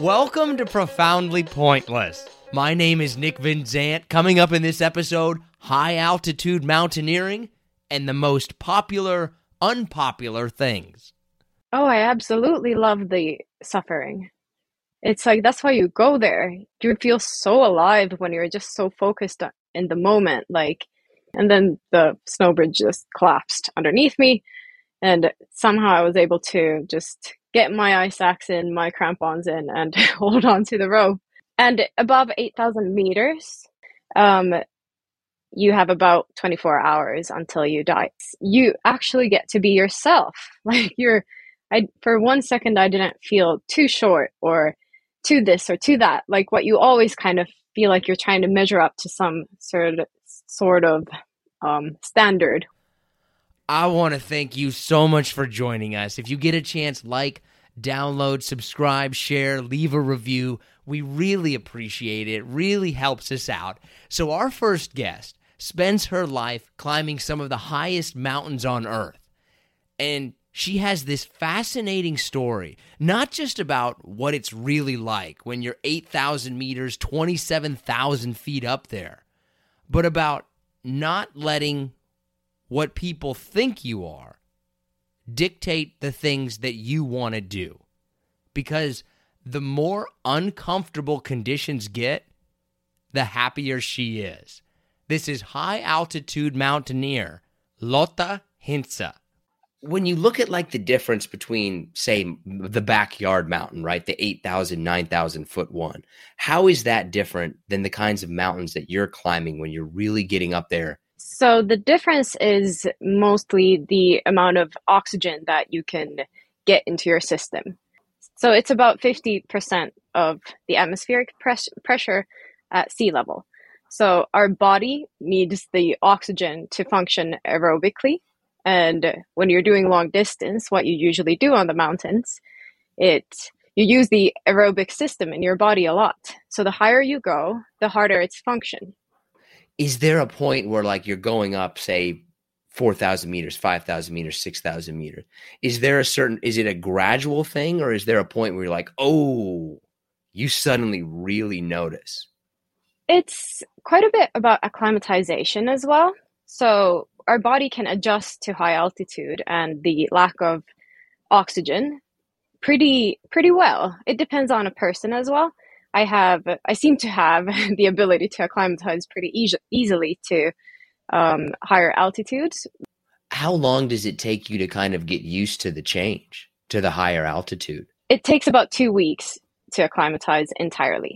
Welcome to Profoundly Pointless. My name is Nick Vinzant. Coming up in this episode, high altitude mountaineering and the most popular, unpopular things. Oh, I absolutely love the suffering. It's like that's why you go there. You feel so alive when you're just so focused in the moment. And then the snowbridge just collapsed underneath me, and somehow I was able to just get my ice axe in, my crampons in, and hold on to the rope. And above 8,000 meters, you have about 24 hours until you die. You actually get to be yourself. For 1 second, I didn't feel too short or too this or too that. Like what you always kind of feel like you're trying to measure up to some sort of standard. I want to thank you so much for joining us. If you get a chance, download, subscribe, share, leave a review. We really appreciate it. It really helps us out. So our first guest spends her life climbing some of the highest mountains on Earth. And she has this fascinating story, not just about what it's really like when you're 8,000 meters, 27,000 feet up there, but about not letting what people think you are dictate the things that you want to do. Because the more uncomfortable conditions get, the happier she is. This is high-altitude mountaineer Lotta Hintsa. When you look at the difference between, say, the backyard mountain, right, the 8,000, 9,000 foot one, how is that different than the kinds of mountains that you're climbing when you're really getting up there? So the difference is mostly the amount of oxygen that you can get into your system. So it's about 50% of the atmospheric pressure at sea level. So our body needs the oxygen to function aerobically. And when you're doing long distance, what you usually do on the mountains, you use the aerobic system in your body a lot. So the higher you go, the harder its function. Is there a point where you're going up, say, 4,000 meters, 5,000 meters, 6,000 meters? Is it a gradual thing, or is there a point where you're like, oh, you suddenly really notice? It's quite a bit about acclimatization as well. So our body can adjust to high altitude and the lack of oxygen pretty well. It depends on a person as well. I seem to have the ability to acclimatize pretty easily to higher altitudes. How long does it take you to kind of get used to the change to the higher altitude? It takes about 2 weeks to acclimatize entirely.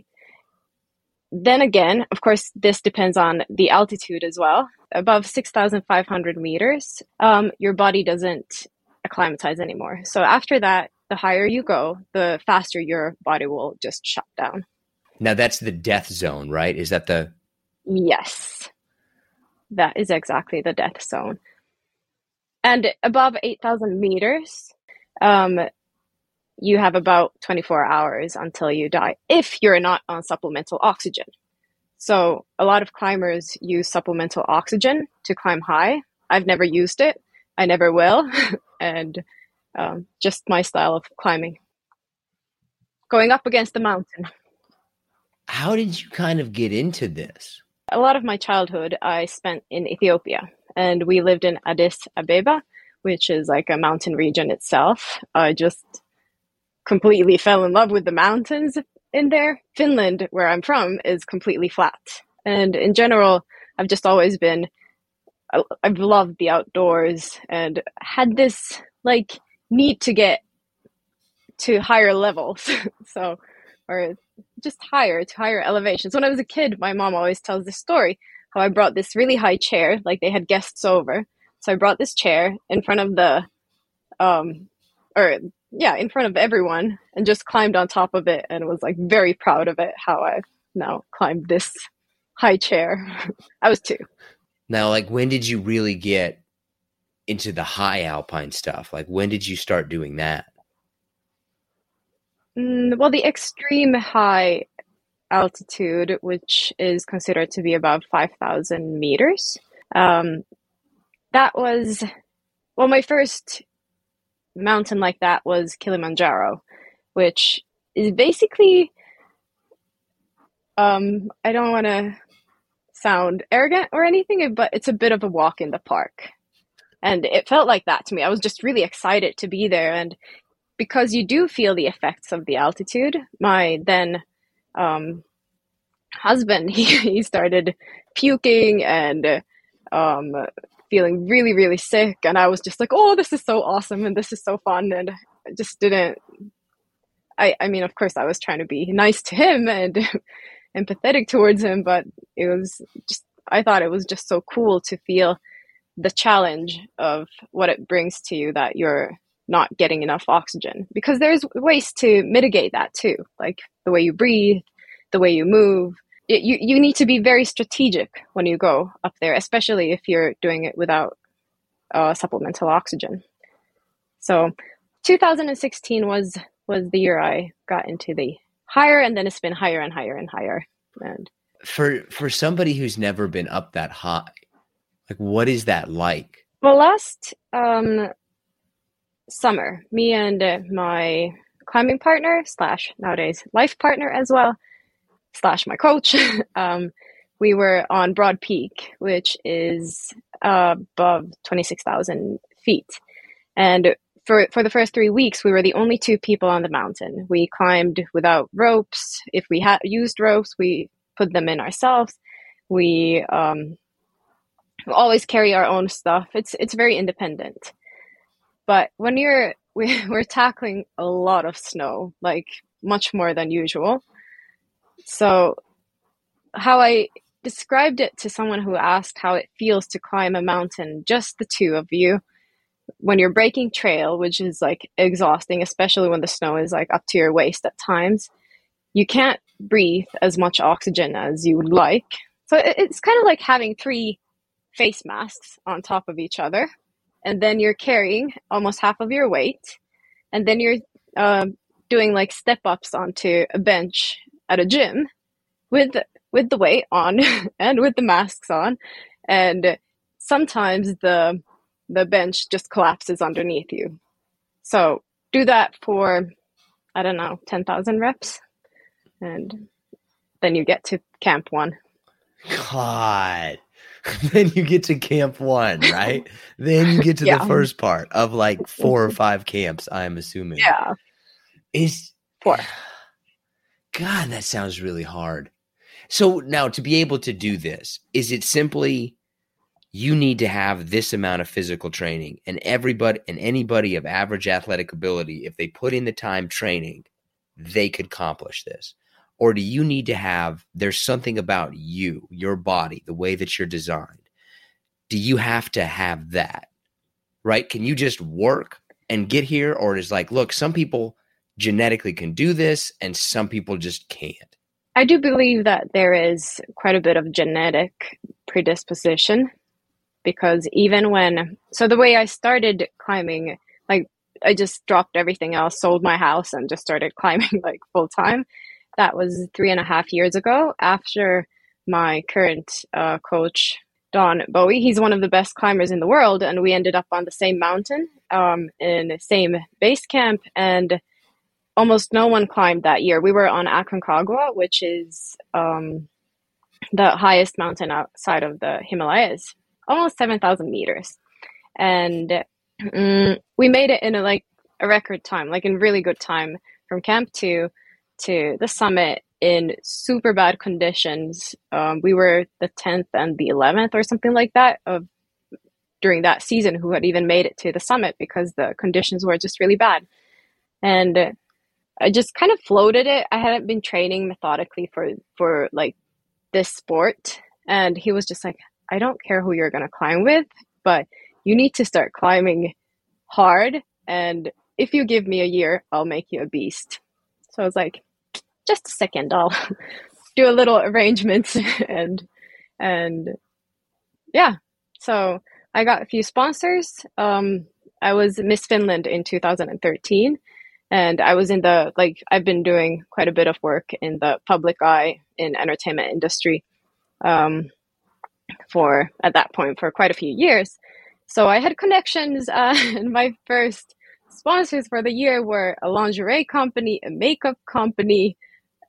Then again, of course, this depends on the altitude as well. Above 6,500 meters, your body doesn't acclimatize anymore. So after that, the higher you go, the faster your body will just shut down. Now that's the death zone, right? Is that the... Yes, that is exactly the death zone. And above 8,000 meters, you have about 24 hours until you die if you're not on supplemental oxygen. So a lot of climbers use supplemental oxygen to climb high. I've never used it. I never will. And just my style of climbing. Going up against the mountain. How did you kind of get into this? A lot of my childhood I spent in Ethiopia, and we lived in Addis Ababa, which is like a mountain region itself. I just completely fell in love with the mountains in there. Finland, where I'm from, is completely flat. And in general, I've loved the outdoors and had this need to get to higher levels. Or just to higher elevations. When I was a kid, my mom always tells this story, how I brought this really high chair, they had guests over. So I brought this chair in front of in front of everyone and just climbed on top of it and was very proud of it, how I've now climbed this high chair. I was 2. Now, when did you really get into the high alpine stuff? When did you start doing that? Well, the extreme high altitude, which is considered to be above 5,000 meters, that was, my first mountain like that was Kilimanjaro, which is basically, I don't want to sound arrogant or anything, but it's a bit of a walk in the park. And it felt like that to me. I was just really excited to be there. And because you do feel the effects of the altitude, my then husband, he started puking and feeling really, really sick. And I was just like, oh, this is so awesome and this is so fun. And I just didn't, I mean, of course, I was trying to be nice to him and empathetic towards him, but it was just, I thought it was just so cool to feel the challenge of what it brings to you that you're not getting enough oxygen, because there's ways to mitigate that too, like the way you breathe, the way you move. You need to be very strategic when you go up there, especially if you're doing it without supplemental oxygen. So 2016 was the year I got into the higher, and then it's been higher and higher and higher. And for somebody who's never been up that high, like, what is that like? well, last summer, me and my climbing partner slash nowadays life partner as well, slash my coach, we were on Broad Peak, which is above 26,000 feet. And for the first 3 weeks, we were the only two people on the mountain. We climbed without ropes. If we had used ropes, we put them in ourselves. We always carry our own stuff. It's very independent. But when we're tackling a lot of snow, like much more than usual. So how I described it to someone who asked how it feels to climb a mountain, just the two of you, when you're breaking trail, which is like exhausting, especially when the snow is like up to your waist at times, you can't breathe as much oxygen as you would like. So it's kind of like having 3 face masks on top of each other, and then you're carrying almost half of your weight, and then you're doing like step ups onto a bench at a gym with the weight on and with the masks on, and sometimes the bench just collapses underneath you. So do that for, I don't know, 10,000 reps, and then you get to camp 1. God. Then you get to camp 1, right? Then you get to the first part of like 4 or 5 camps, I'm assuming. Yeah. Is 4. God, that sounds really hard. So now, to be able to do this, is it simply you need to have this amount of physical training, and everybody and anybody of average athletic ability, if they put in the time training, they could accomplish this? Or do you need to have, there's something about you, your body, the way that you're designed. Do you have to have that, right? Can you just work and get here? Or is like, look, some people genetically can do this and some people just can't. I do believe that there is quite a bit of genetic predisposition, because so the way I started climbing, like I just dropped everything else, sold my house and just started climbing like full time. That was 3.5 years ago, after my current coach, Don Bowie. He's one of the best climbers in the world, and we ended up on the same mountain in the same base camp, and almost no one climbed that year. We were on Aconcagua, which is the highest mountain outside of the Himalayas, almost 7,000 meters. And we made it in a record time, like in really good time, from Camp 2 to the summit in super bad conditions. We were the 10th and the 11th or something like that during that season who had even made it to the summit, because the conditions were just really bad. And I just kind of floated it. I hadn't been training methodically for like this sport. And he was just like, I don't care who you're going to climb with, but you need to start climbing hard. And if you give me a year, I'll make you a beast. So I was like, just a second, I'll do a little arrangement. and yeah, so I got a few sponsors. I was Miss Finland in 2013. And I was I've been doing quite a bit of work in the public eye in entertainment industry at that point for quite a few years. So I had connections, and my first sponsors for the year were a lingerie company, a makeup company,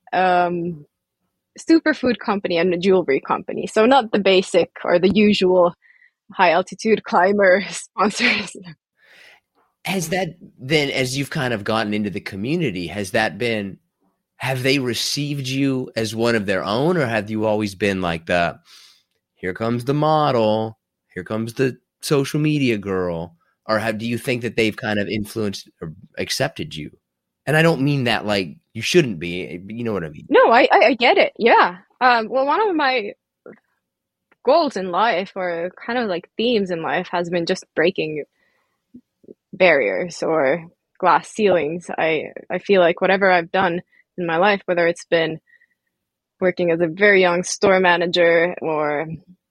superfood company, and a jewelry company. So not the basic or the usual high altitude climber sponsors. Has that then, as you've kind of gotten into the community, have they received you as one of their own, or have you always been like here comes the model, here comes the social media girl, or do you think that they've kind of influenced or accepted you? And I don't mean that like you shouldn't be, you know what I mean? No, I get it. Yeah. Well, one of my goals in life, or kind of like themes in life, has been just breaking barriers or glass ceilings. I feel like whatever I've done in my life, whether it's been working as a very young store manager or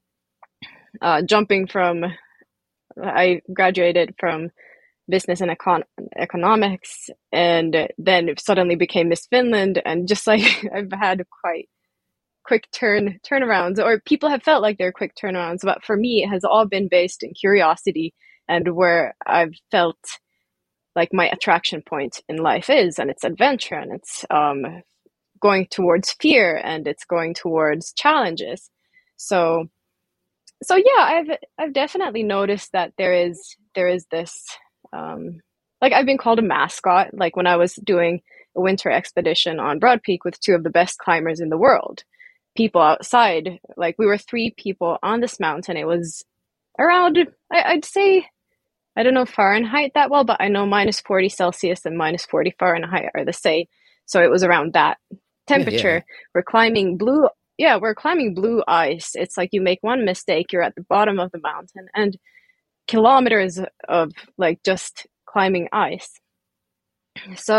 I graduated from business and economics, and then suddenly became Miss Finland, and just like I've had quite quick turnarounds, or people have felt like they're quick turnarounds, but for me it has all been based in curiosity and where I've felt like my attraction point in life is, and it's adventure, and it's going towards fear, and it's going towards challenges. So yeah, I've definitely noticed that there is this like I've been called a mascot, like when I was doing a winter expedition on Broad Peak with two of the best climbers in the world. People outside, like we were 3 people on this mountain. It was around, I'd say, I don't know Fahrenheit that well, but I know -40 Celsius and -40 Fahrenheit are the same. So it was around that temperature. Yeah. We're climbing blue ice. It's like you make one mistake, you're at the bottom of the mountain, and kilometers of like just climbing ice. So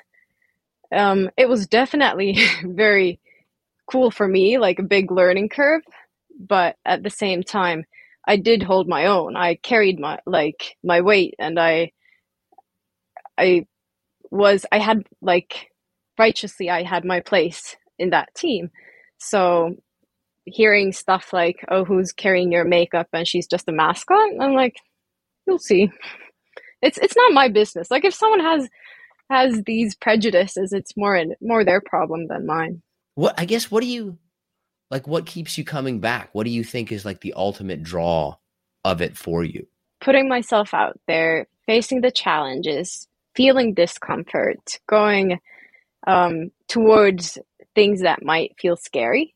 it was definitely very cool for me, like a big learning curve, but at the same time, I did hold my own. I carried my weight, and I had like righteously I had my place in that team. So hearing stuff like, "Oh, who's carrying your makeup and she's just a mascot?" I'm like, you'll see. It's not my business. Like if someone has these prejudices, it's more their problem than mine. What keeps you coming back? What do you think is like the ultimate draw of it for you? Putting myself out there, facing the challenges, feeling discomfort, going towards things that might feel scary.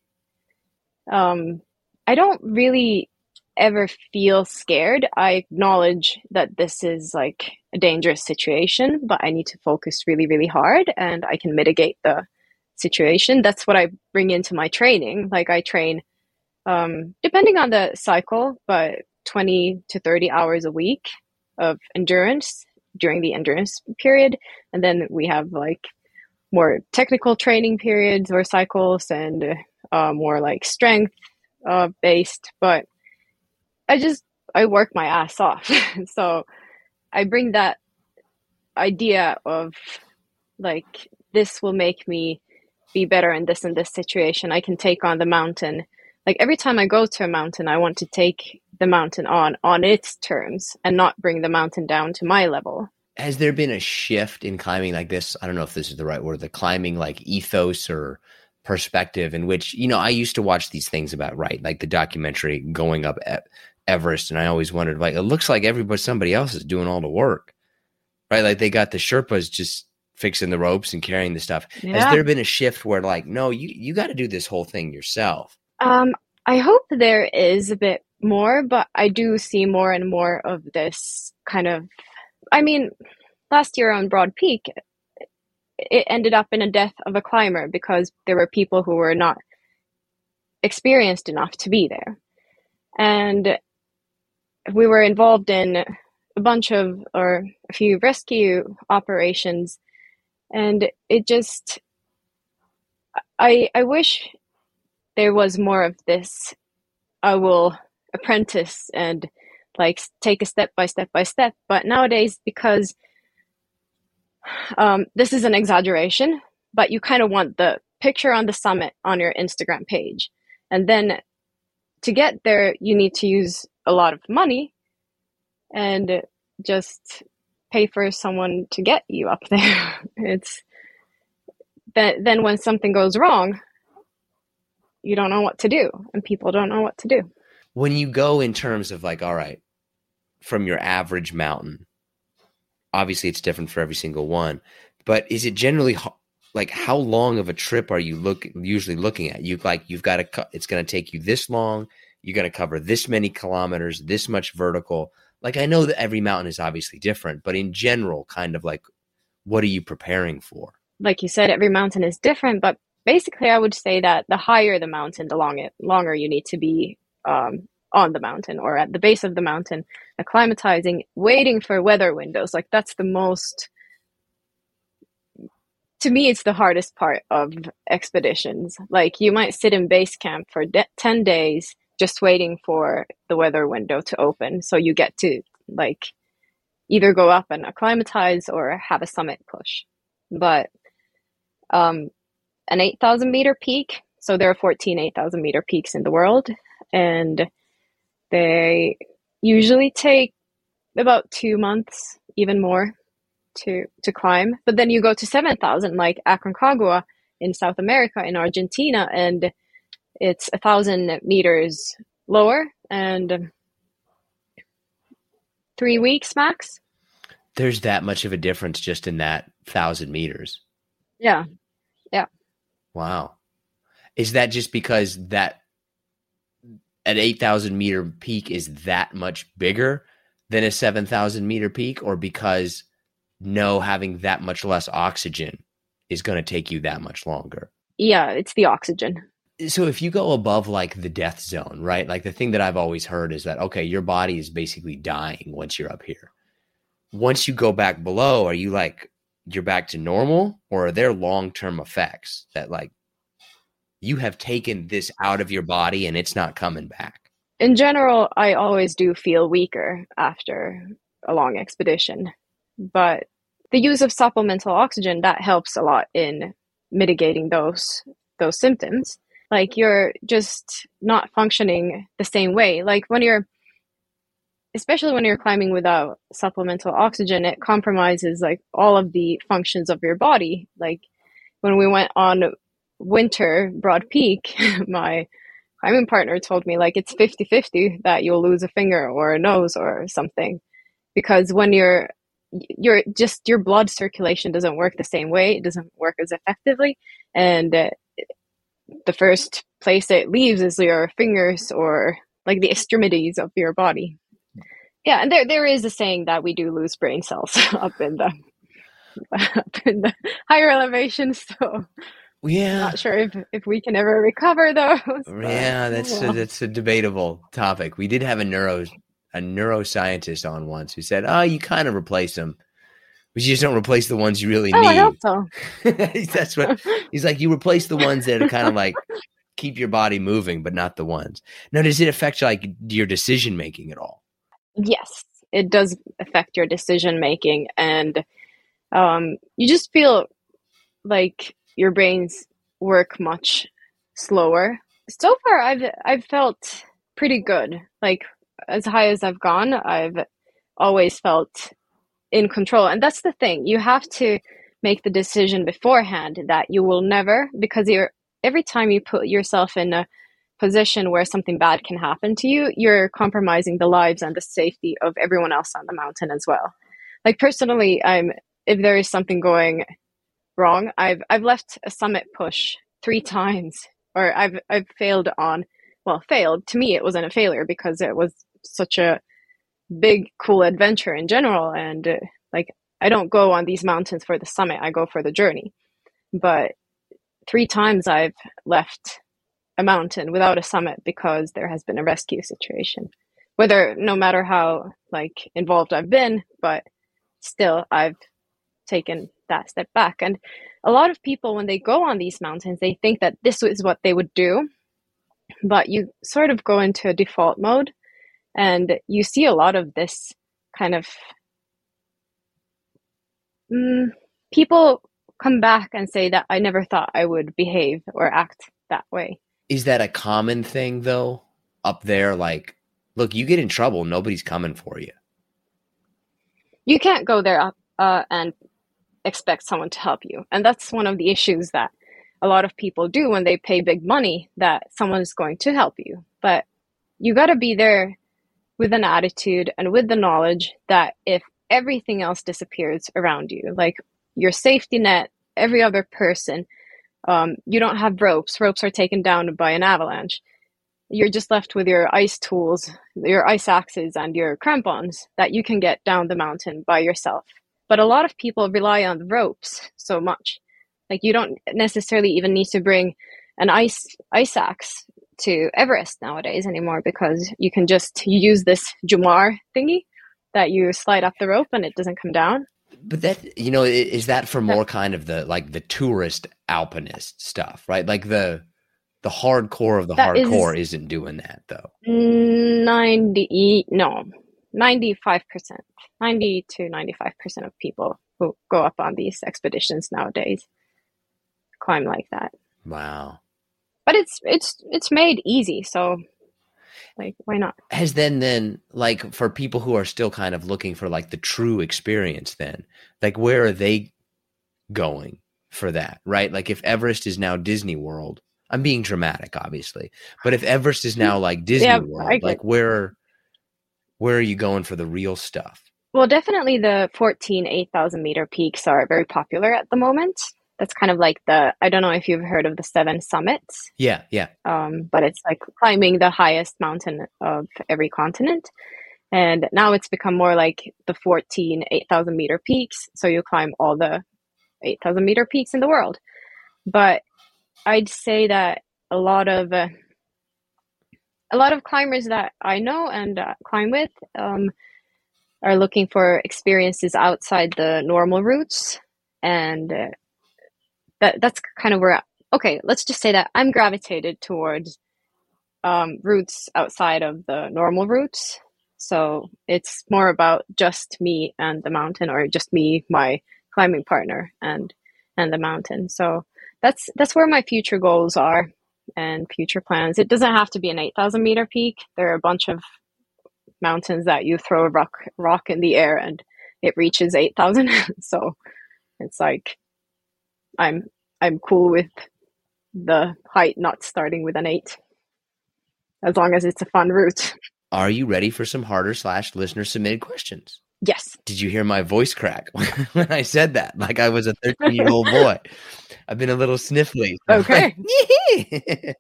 I don't really ever feel scared. I acknowledge that this is like a dangerous situation, but I need to focus really, really hard, and I can mitigate the situation. That's what I bring into my training. Like I train, depending on the cycle, but 20 to 30 hours a week of endurance during the endurance period. And then we have like more technical training periods or cycles, and more like strength based. But I work my ass off. So I bring that idea of like, this will make me be better in this and this situation. I can take on the mountain. Like every time I go to a mountain, I want to take the mountain on its terms and not bring the mountain down to my level. Has there been a shift in climbing like this? I don't know if this is the right word, the climbing like ethos or perspective, in which, I used to watch these things about, right, like the documentary Going Up Everest, and I always wondered, like, it looks like somebody else is doing all the work, right? Like they got the Sherpas just fixing the ropes and carrying the stuff. Yeah. Has there been a shift where like, no, you got to do this whole thing yourself? I hope there is a bit more, but I do see more and more of this kind of, I mean, last year on Broad Peak, it ended up in a death of a climber because there were people who were not experienced enough to be there. And we were involved in a few rescue operations. And it just, I wish there was more of this. I will apprentice and like take a step by step by step. But nowadays, because this is an exaggeration, but you kind of want the picture on the summit on your Instagram page. And then to get there, you need to use a lot of money and just pay for someone to get you up there. It's that then when something goes wrong, you don't know what to do, and people don't know what to do. When you go in terms of like, all right, from your average mountain, obviously it's different for every single one, but is it generally like how long of a trip are you usually looking at? You've got to, it's going to take you this long. You're going to cover this many kilometers, this much vertical. Like, I know that every mountain is obviously different, but in general, kind of like, what are you preparing for? Like you said, every mountain is different, but basically I would say that the higher the mountain, the longer you need to be on the mountain or at the base of the mountain, acclimatizing, waiting for weather windows. Like that's the most, to me, it's the hardest part of expeditions. Like you might sit in base camp for 10 days just waiting for the weather window to open. So you get to like either go up and acclimatize or have a summit push. But an 8,000 meter peak, so there are 14 8,000 meter peaks in the world, and they usually take about 2 months, even more, to climb. But then you go to 7,000, like Aconcagua in South America, in Argentina, and it's 1,000 meters lower and 3 weeks max. There's that much of a difference just in that 1,000 meters. Yeah. Yeah. Wow. Is that just because that an 8,000 meter peak is that much bigger than a 7,000 meter peak, or because having that much less oxygen is going to take you that much longer? Yeah, it's the oxygen. So if you go above like the death zone, right? Like the thing that I've always heard is that, okay, your body is basically dying once you're up here. Once you go back below, are you like, you're back to normal, or are there long-term effects that like you have taken this out of your body and it's not coming back? In general, I always do feel weaker after a long expedition, but the use of supplemental oxygen, that helps a lot in mitigating those symptoms. Like you're just not functioning the same way. Like especially when you're climbing without supplemental oxygen, it compromises like all of the functions of your body. Like when we went on winter Broad Peak, my climbing partner told me like it's 50-50 that you'll lose a finger or a nose or something, because when you're just, your blood circulation doesn't work the same way. It doesn't work as effectively. And the first place it leaves is your fingers or like the extremities of your body. Yeah, and there is a saying that we do lose brain cells up in the higher elevations. So yeah, not sure if we can ever recover those. Yeah, that's a debatable topic. We did have a neuroscientist on once who said, "Oh, you kind of replace them, but you just don't replace the ones you really need." I hope so. That's what he's like. You replace the ones that are kind of like keep your body moving, but not the ones. Now, does it affect like your decision making at all? Yes, it does affect your decision making, and you just feel like your brains work much slower. So far, I've felt pretty good. Like as high as I've gone, I've always felt in control. And that's the thing. You have to make the decision beforehand that you will never, because every time you put yourself in a position where something bad can happen to you, you're compromising the lives and the safety of everyone else on the mountain as well. Like personally, if there is something going wrong, I've left a summit push 3 times, or I've failed on, failed. To me, it wasn't a failure because it was such a big, cool adventure in general. And like, I don't go on these mountains for the summit, I go for the journey. But 3 times I've left a mountain without a summit because there has been a rescue situation. No matter how like involved I've been, but still I've taken that step back. And a lot of people, when they go on these mountains, they think that this is what they would do, but you sort of go into a default mode, and you see a lot of this kind of people come back and say that I never thought I would behave or act that way. Is that a common thing though up there? Like, look, you get in trouble, nobody's coming for you. you can't go there and expect someone to help you. And that's one of the issues that a lot of people do when they pay big money, that someone's going to help you. But you got to be there with an attitude and with the knowledge that if everything else disappears around you, like your safety net, every other person, you don't have ropes. Ropes are taken down by an avalanche. You're just left with your ice tools, your ice axes, and your crampons that you can get down the mountain by yourself. But a lot of people rely on the ropes so much. Like you don't necessarily even need to bring an ice axe to Everest nowadays anymore, because you can just use this Jumar thingy that you slide up the rope and it doesn't come down. But that, you know, is that for more kind of the like the tourist alpinist stuff, right? Like the hardcore of the hardcore isn't doing that though. 95%, 90 to 95% of people who go up on these expeditions nowadays climb like that. Wow. But it's made easy, so like why not? Has then like for people who are still kind of looking for like the true experience, then like where are they going for that, right? Like if Everest is now Disney World, I'm being dramatic obviously, but if Everest is now like Disney World, like where are you going for the real stuff? Well, definitely the 14 8,000 meter peaks are very popular at the moment. That's kind of like I don't know if you've heard of the 7 summits. Yeah. But it's like climbing the highest mountain of every continent. And now it's become more like the 14 8,000 meter peaks. So you climb all the 8,000 meter peaks in the world. But I'd say that a lot of climbers that I know and climb with are looking for experiences outside the normal routes. And that's kind of where, okay, let's just say that I'm gravitated towards routes outside of the normal routes. So it's more about just me and the mountain, or just me, my climbing partner, and the mountain. So that's where my future goals are and future plans. It doesn't have to be an 8,000 meter peak. There are a bunch of mountains that you throw a rock in the air and it reaches 8,000. So it's like I'm cool with the height not starting with an 8, as long as it's a fun route. Are you ready for some harder / listener submitted questions? Yes. Did you hear my voice crack when I said that? Like I was a 13-year-old boy. I've been a little sniffly. Okay. Okay,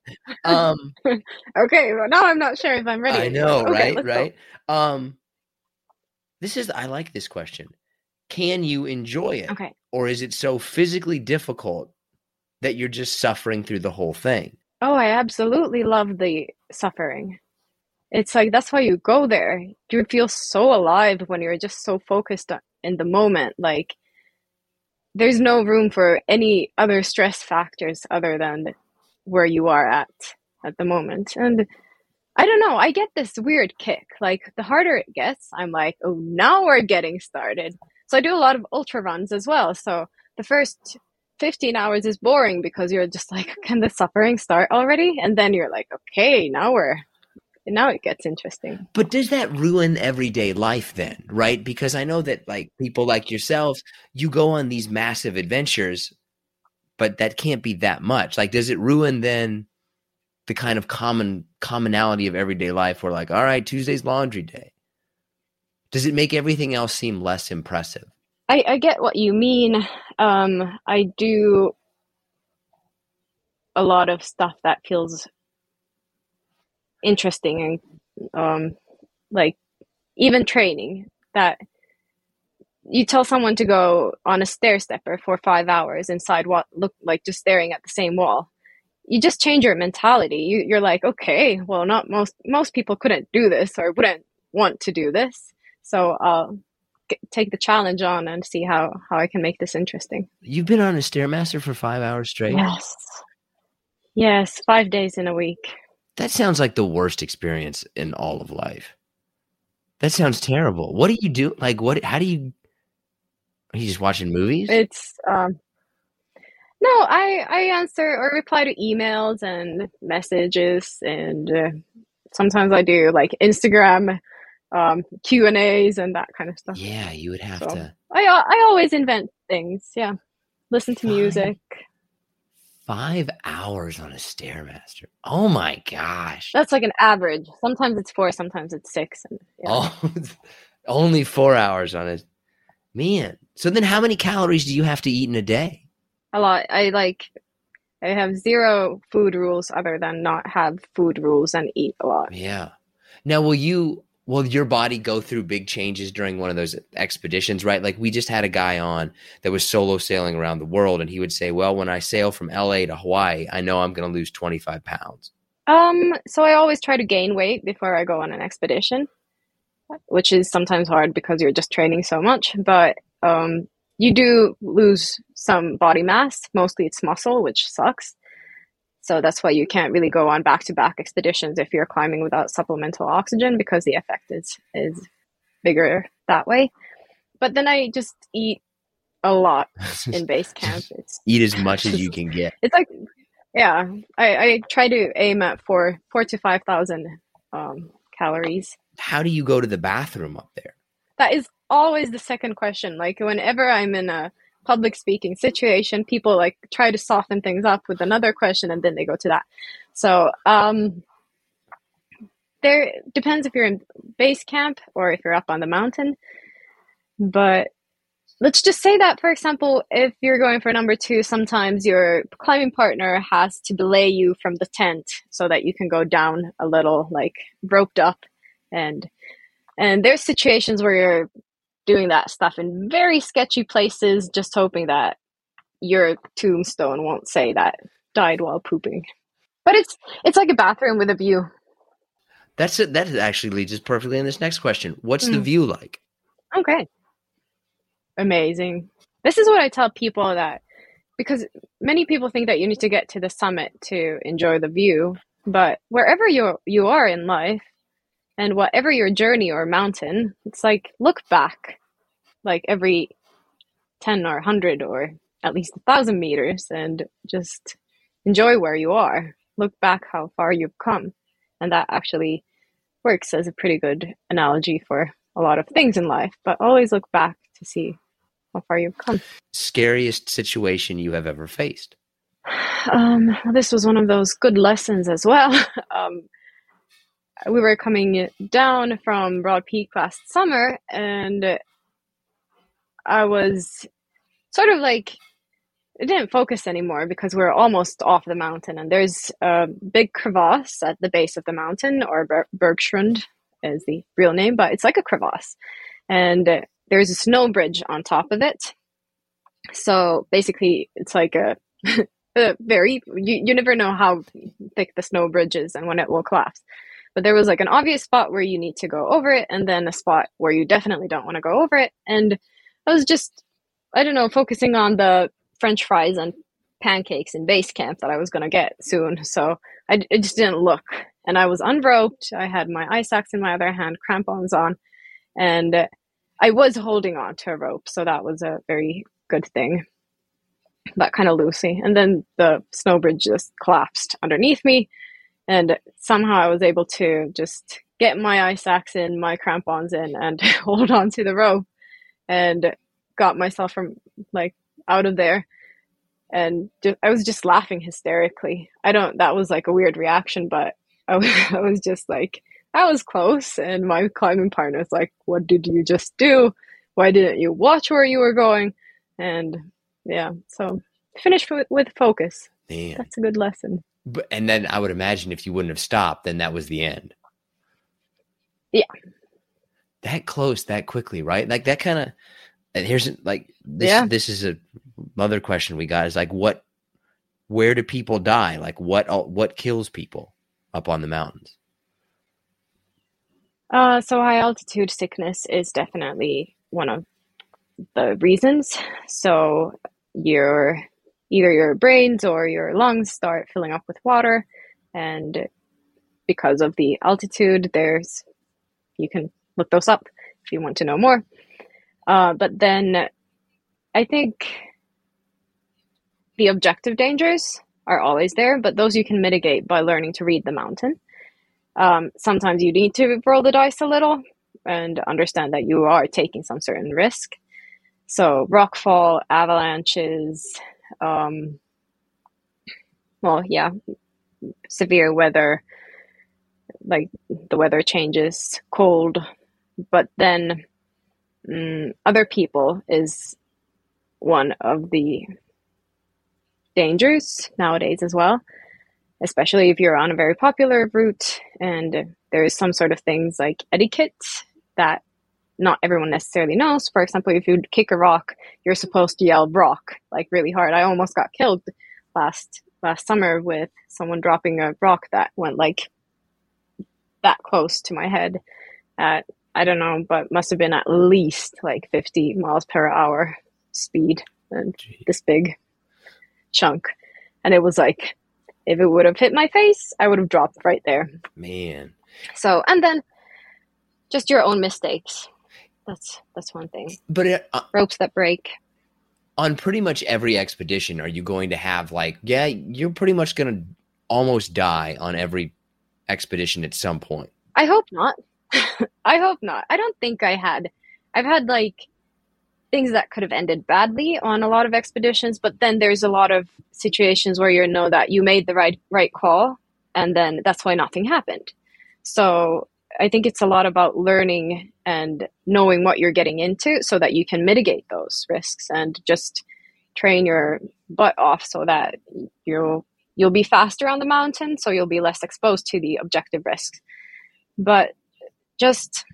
well, now I'm not sure if I'm ready. I know, okay, right? I like this question. Can you enjoy it? Okay. Or is it so physically difficult that you're just suffering through the whole thing? Oh, I absolutely love the suffering. It's like, that's why you go there. You feel so alive when you're just so focused in the moment. Like, there's no room for any other stress factors other than where you are at the moment. And I don't know, I get this weird kick. Like, the harder it gets, I'm like, oh, now we're getting started. So I do a lot of ultra runs as well. So the first 15 hours is boring because you're just like, can the suffering start already? And then you're like, okay, now it gets interesting. But does that ruin everyday life then, right? Because I know that like people like yourselves, you go on these massive adventures, but that can't be that much. Like, does it ruin then the kind of commonality of everyday life where like, all right, Tuesday's laundry day? Does it make everything else seem less impressive? I get what you mean. I do a lot of stuff that feels interesting, and like even training, that you tell someone to go on a stair stepper for 5 hours inside what look like just staring at the same wall. You just change your mentality. You're like, okay, well, not most people couldn't do this or wouldn't want to do this, so I'll take the challenge on and see how I can make this interesting. You've been on a Stairmaster for 5 hours straight? Yes, 5 days in a week. That sounds like the worst experience in all of life. That sounds terrible. What do you do? Like, how do you, are you just watching movies? It's, no, I answer or reply to emails and messages, and sometimes I do like Instagram Q&As and that kind of stuff. Yeah, you would have So to I always invent things. Yeah, listen to five music. 5 hours on a Stairmaster. Oh my gosh. That's like an average. Sometimes it's 4, sometimes it's 6, and yeah, Oh, only 4 hours on it. Man. So then how many calories do you have to eat in a day? a lot. I have zero food rules other than not have food rules and eat a lot. Yeah. Now, will your body go through big changes during one of those expeditions, right? Like we just had a guy on that was solo sailing around the world, and he would say, well, when I sail from LA to Hawaii, I know I'm going to lose 25 pounds. So I always try to gain weight before I go on an expedition, which is sometimes hard because you're just training so much, but you do lose some body mass. Mostly it's muscle, which sucks. So that's why you can't really go on back-to-back expeditions if you're climbing without supplemental oxygen, because the effect is bigger that way. But then I just eat a lot in base camp. It's Eat as much as you can get. it's like, yeah, I try to aim at four to 5,000 calories. How do you go to the bathroom up there? That is always the second question. Like whenever I'm in a public speaking situation, people like try to soften things up with another question, and then they go to that. So there depends if you're in base camp or if you're up on the mountain. But let's just say that, for example, if you're going for number 2, sometimes your climbing partner has to belay you from the tent so that you can go down a little, like roped up, and there's situations where you're doing that stuff in very sketchy places, just hoping that your tombstone won't say that died while pooping. But it's like a bathroom with a view. That's it. That actually leads us perfectly in this next question. What's the view like? Okay. Amazing. This is what I tell people, that because many people think that you need to get to the summit to enjoy the view, but wherever you are in life, and whatever your journey or mountain, it's like look back, like every 10 or 100 or at least 1,000 meters, and just enjoy where you are. Look back how far you've come. And that actually works as a pretty good analogy for a lot of things in life, but always look back to see how far you've come. Scariest situation you have ever faced? This was one of those good lessons as well. We were coming down from Broad Peak last summer, and I was sort of like, it didn't focus anymore because we're almost off the mountain, and there's a big crevasse at the base of the mountain, or Bergschrund is the real name, but it's like a crevasse, and there's a snow bridge on top of it. So basically it's like a very, you never know how thick the snow bridge is and when it will collapse. But there was like an obvious spot where you need to go over it, and then a spot where you definitely don't want to go over it. And I was just, I don't know, focusing on the French fries and pancakes in base camp that I was going to get soon. So I just didn't look. And I was unroped. I had my ice axe in my other hand, crampons on, and I was holding on to a rope. So that was a very good thing, but kind of loosely. And then the snow bridge just collapsed underneath me. And somehow I was able to just get my ice axe in, my crampons in, and hold on to the rope, and got myself from like out of there. And I was just laughing hysterically. That was like a weird reaction, but I was just like, that was close. And my climbing partner was like, what did you just do? Why didn't you watch where you were going? And yeah, so finish with focus. Man. That's a good lesson. And then I would imagine if you wouldn't have stopped, then that was the end. Yeah. That close, that quickly, right? Like that kind of, and here's like, this is another question we got, is like, where do people die? Like what kills people up on the mountains? So high altitude sickness is definitely one of the reasons. So either your brains or your lungs start filling up with water, and because of the altitude, you can look those up if you want to know more. But then I think the objective dangers are always there, but those you can mitigate by learning to read the mountain. Sometimes you need to roll the dice a little, and understand that you are taking some certain risk. So rockfall, avalanches, severe weather, like the weather changes, cold, but then other people is one of the dangers nowadays as well, especially if you're on a very popular route and there's some sort of things like etiquette that not everyone necessarily knows. For example, if you kick a rock, you're supposed to yell rock like really hard. I almost got killed last summer with someone dropping a rock that went like that close to my head at, I don't know, but must have been at least like 50 miles per hour speed, and this big chunk. And it was like, if it would have hit my face, I would have dropped right there. Man. So, and then just your own mistakes. That's one thing. But ropes that break. On pretty much every expedition, are you going to have like, yeah, you're pretty much going to almost die on every expedition at some point? I hope not. I hope not. I don't think I've had like things that could have ended badly on a lot of expeditions, but then there's a lot of situations where you know that you made the right call, and then that's why nothing happened. So I think it's a lot about learning and knowing what you're getting into so that you can mitigate those risks and just train your butt off so that you'll be faster on the mountain, so you'll be less exposed to the objective risks. But just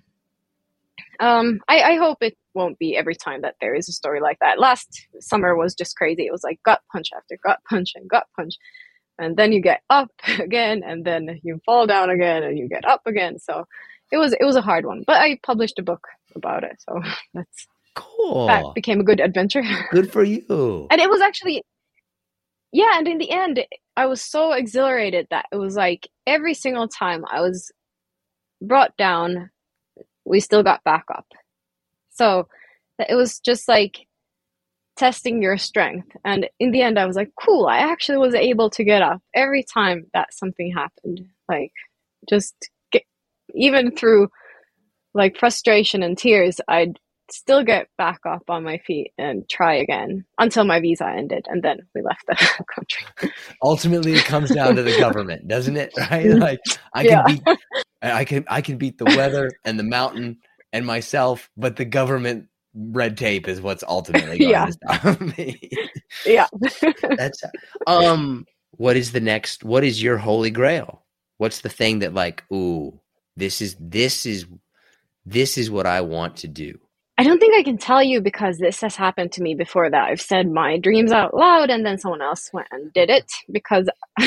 I hope it won't be every time that there is a story like that. Last summer was just crazy. It was like gut punch after gut punch and gut punch. And then you get up again, and then you fall down again, and you get up again. So it was a hard one. But I published a book about it. So that's cool. That became a good adventure. Good for you. And it was actually, yeah, and in the end, I was so exhilarated that it was like every single time I was brought down, we still got back up. So it was just like testing your strength. And in the end, I was like, cool, I actually was able to get up every time that something happened. Like, just even through like frustration and tears, I'd still get back up on my feet and try again until my visa ended, and then we left the country. Ultimately, it comes down to the government, doesn't it? Right? Like I can beat the weather and the mountain and myself, but the government red tape is what's ultimately going to stop me. Yeah. That's what is your holy grail? What's the thing that like, ooh, this is what I want to do? I don't think I can tell you, because this has happened to me before, that I've said my dreams out loud and then someone else went and did it, because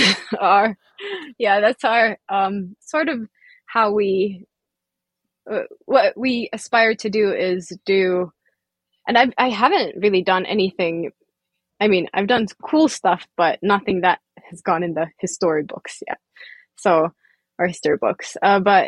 that's our sort of how we what we aspire to do is do. And I haven't really done anything. I mean, I've done cool stuff, but nothing that has gone in the history books yet. So, or history books. But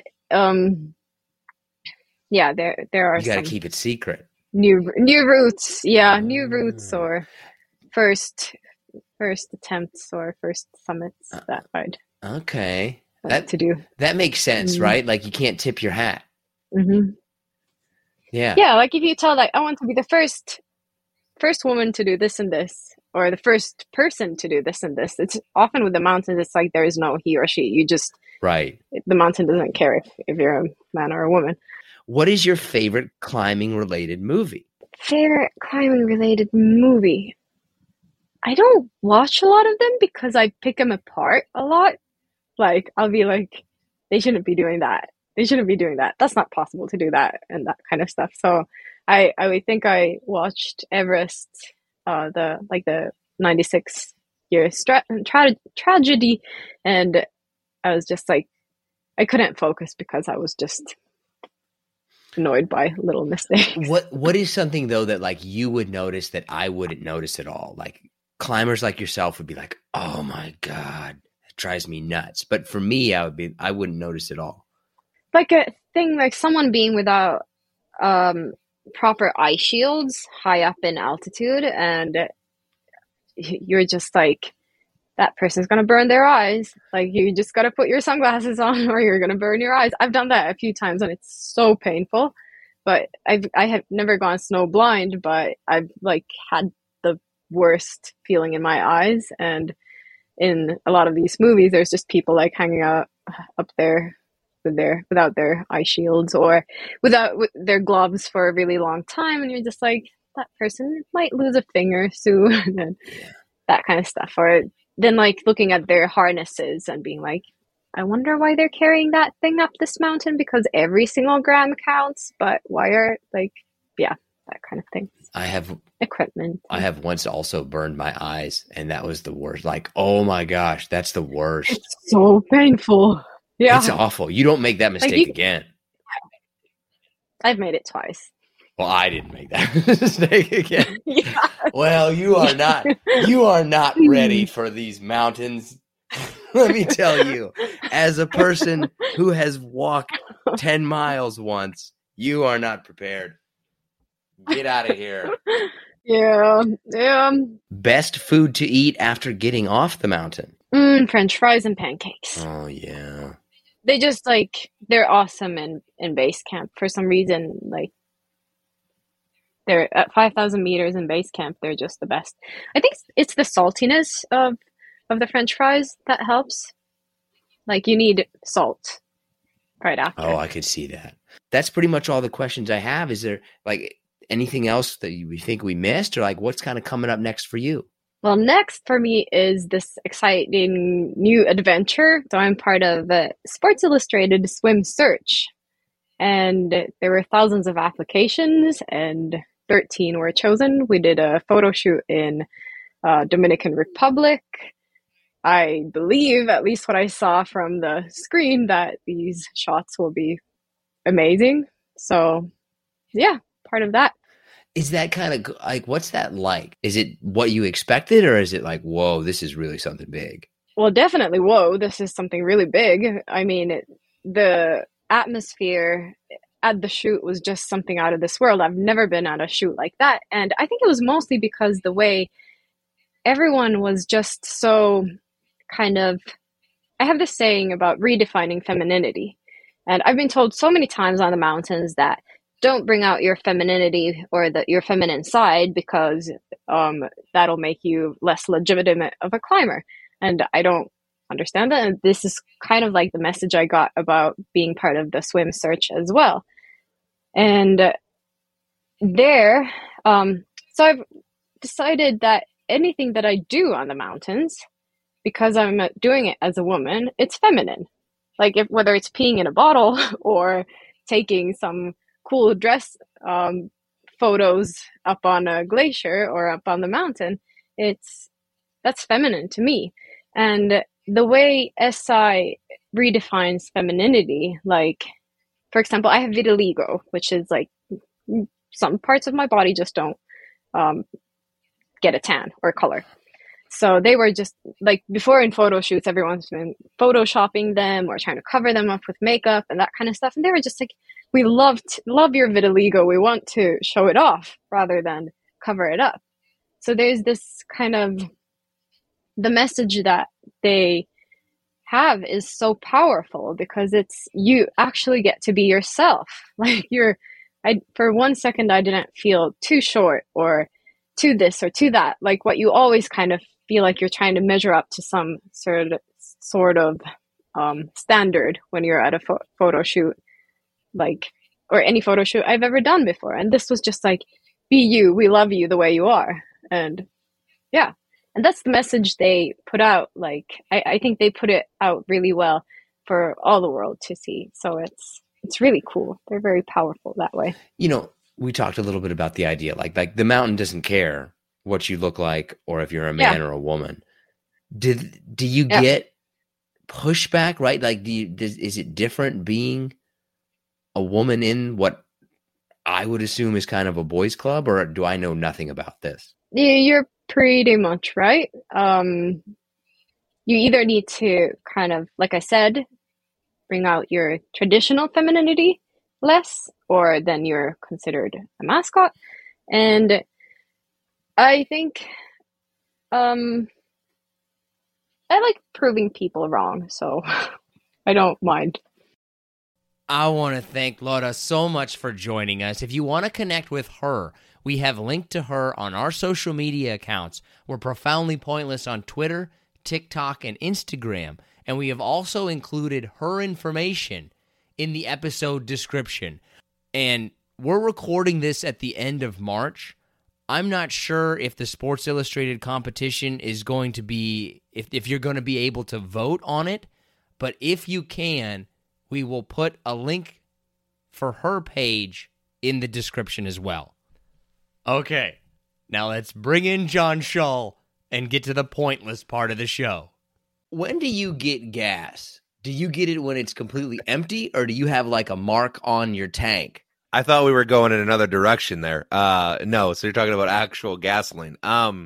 yeah, there are. You got to keep it secret. New routes, new routes, or first attempts or first summits that I'd like to do. That makes sense, right? Like you can't tip your hat. Mm-hmm. Yeah. Like if you tell, like, I want to be the first woman to do this and this, or the first person to do this and this. It's often with the mountains, it's like there is no he or she. You just right. The mountain doesn't care if you're a man or a woman. What is your favorite climbing related movie? Favorite climbing related movie? I don't watch a lot of them because I pick them apart a lot. Like I'll be like, they shouldn't be doing that. They shouldn't be doing that. That's not possible to do that, and that kind of stuff. So I would think I watched Everest, the 96 year tragedy, and I was just like, I couldn't focus because I was just annoyed by little mistakes. What is something though that like you would notice that I wouldn't notice at all? Like climbers like yourself would be like, oh my God, it drives me nuts. But for me, I wouldn't notice at all. Like a thing, like someone being without proper eye shields high up in altitude, and you're just like, that person's gonna burn their eyes. Like you just gotta put your sunglasses on or you're gonna burn your eyes. I've done that a few times and it's so painful. But I have never gone snow blind, but I've like had the worst feeling in my eyes. And in a lot of these movies, there's just people like hanging out up there without their eye shields or with their gloves for a really long time, and you're just like, that person might lose a finger soon, and that kind of stuff. Or then like looking at their harnesses and being like, I wonder why they're carrying that thing up this mountain because every single gram counts, but why are like, yeah, that kind of thing. I have equipment. I have once also burned my eyes, and that was the worst. Like, oh my gosh, that's the worst. It's so painful. Yeah. It's awful. You don't make that mistake again. I've made it twice. Well, I didn't make that mistake again. Yeah. Well, you are not ready for these mountains. Let me tell you, as a person who has walked 10 miles once, you are not prepared. Get out of here. Yeah. Best food to eat after getting off the mountain? French fries and pancakes. Oh, yeah. They just like, they're awesome in base camp for some reason. Like, they're at 5,000 meters in base camp. They're just the best. I think it's the saltiness of the French fries that helps. Like, you need salt right after. Oh, I could see that. That's pretty much all the questions I have. Is there like anything else that you think we missed, or like what's kind of coming up next for you? Well, next for me is this exciting new adventure. So I'm part of Sports Illustrated Swim Search, and there were thousands of applications and 13 were chosen. We did a photo shoot in Dominican Republic. I believe, at least what I saw from the screen, that these shots will be amazing. So yeah, part of that. Is that kind of like, what's that like? Is it what you expected, or is it like, whoa, this is really something big? Well, definitely, whoa, this is something really big. I mean, the atmosphere at the shoot was just something out of this world. I've never been at a shoot like that. And I think it was mostly because the way everyone was just so kind of, I have this saying about redefining femininity. And I've been told so many times on the mountains that don't bring out your femininity or your feminine side because that'll make you less legitimate of a climber. And I don't understand that. And this is kind of like the message I got about being part of the swim search as well. And there, so I've decided that anything that I do on the mountains, because I'm doing it as a woman, it's feminine. Like whether it's peeing in a bottle or taking some cool dress photos up on a glacier or up on the mountain, that's feminine to me. And the way SI redefines femininity, like, for example, I have vitiligo, which is like some parts of my body just don't get a tan or color. So they were just like, before in photo shoots, everyone's been photoshopping them or trying to cover them up with makeup and that kind of stuff. And they were just like, we love your vitiligo. We want to show it off rather than cover it up. So there's this kind of, the message that they have is so powerful because it's, you actually get to be yourself. Like for 1 second, I didn't feel too short or too this or to that. Like what you always kind of feel like you're trying to measure up to some sort of standard when you're at a photo shoot, like, or any photo shoot I've ever done before. And this was just like, be you, we love you the way you are. And yeah, and that's the message they put out. Like, I think they put it out really well for all the world to see. So it's really cool. They're very powerful that way. You know, we talked a little bit about the idea, like the mountain doesn't care what you look like or if you're a man or a woman. Do you get pushback, right? Like, is it different being a woman in what I would assume is kind of a boys' club, or do I know nothing about this? You're pretty much right. You either need to kind of, like I said, bring out your traditional femininity less, or then you're considered a mascot. And I think I like proving people wrong, so I don't mind. I want to thank Laura so much for joining us. If you want to connect with her, we have linked to her on our social media accounts. We're Profoundly Pointless on Twitter, TikTok, and Instagram. And we have also included her information in the episode description. And we're recording this at the end of March. I'm not sure if the Sports Illustrated competition is going to be, if you're going to be able to vote on it. But if you can, we will put a link for her page in the description as well. Okay, now let's bring in John Shull and get to the pointless part of the show. When do you get gas? Do you get it when it's completely empty, or do you have like a mark on your tank? I thought we were going in another direction there. No, so you're talking about actual gasoline.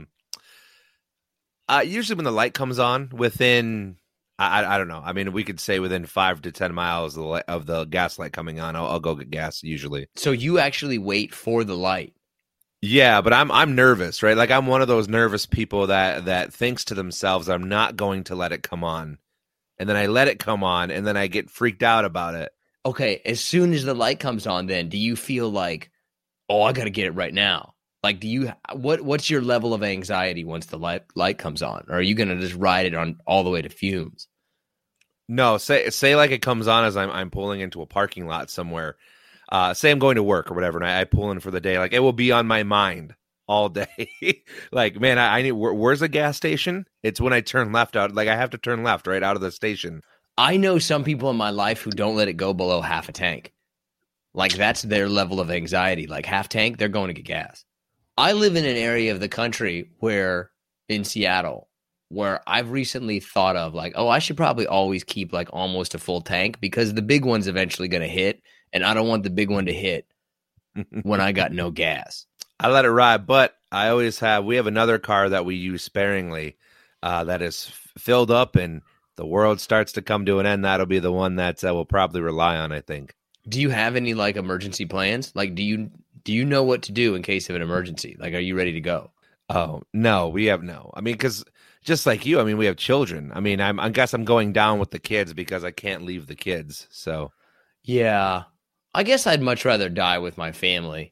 Usually when the light comes on within, I don't know. I mean, we could say within 5 to 10 miles of the gas light coming on, I'll go get gas usually. So you actually wait for the light. Yeah, but I'm nervous, right? Like I'm one of those nervous people that thinks to themselves, I'm not going to let it come on. And then I let it come on and then I get freaked out about it. Okay, as soon as the light comes on, then do you feel like, oh, I got to get it right now? Like, what's your level of anxiety once the light comes on? Or are you going to just ride it on all the way to fumes? No, say like it comes on as I'm pulling into a parking lot somewhere. Say I'm going to work or whatever, and I pull in for the day. Like it will be on my mind all day. Like, man, I need. Where's a gas station? It's when I turn left out. Like I have to turn left right out of the station. I know some people in my life who don't let it go below half a tank. Like that's their level of anxiety. Like half tank, they're going to get gas. I live in an area of the country in Seattle, where I've recently thought of like, oh, I should probably always keep like almost a full tank because the big one's eventually going to hit, and I don't want the big one to hit when I got no gas. I let it ride, but we have another car that we use sparingly that is filled up and the world starts to come to an end. That'll be the one that we'll probably rely on, I think. Do you have any like emergency plans? Like, do you know what to do in case of an emergency? Like, are you ready to go? Oh, no, we have no. I mean, because just like you, I mean, we have children. I mean, I guess I'm going down with the kids because I can't leave the kids. So, yeah, I guess I'd much rather die with my family.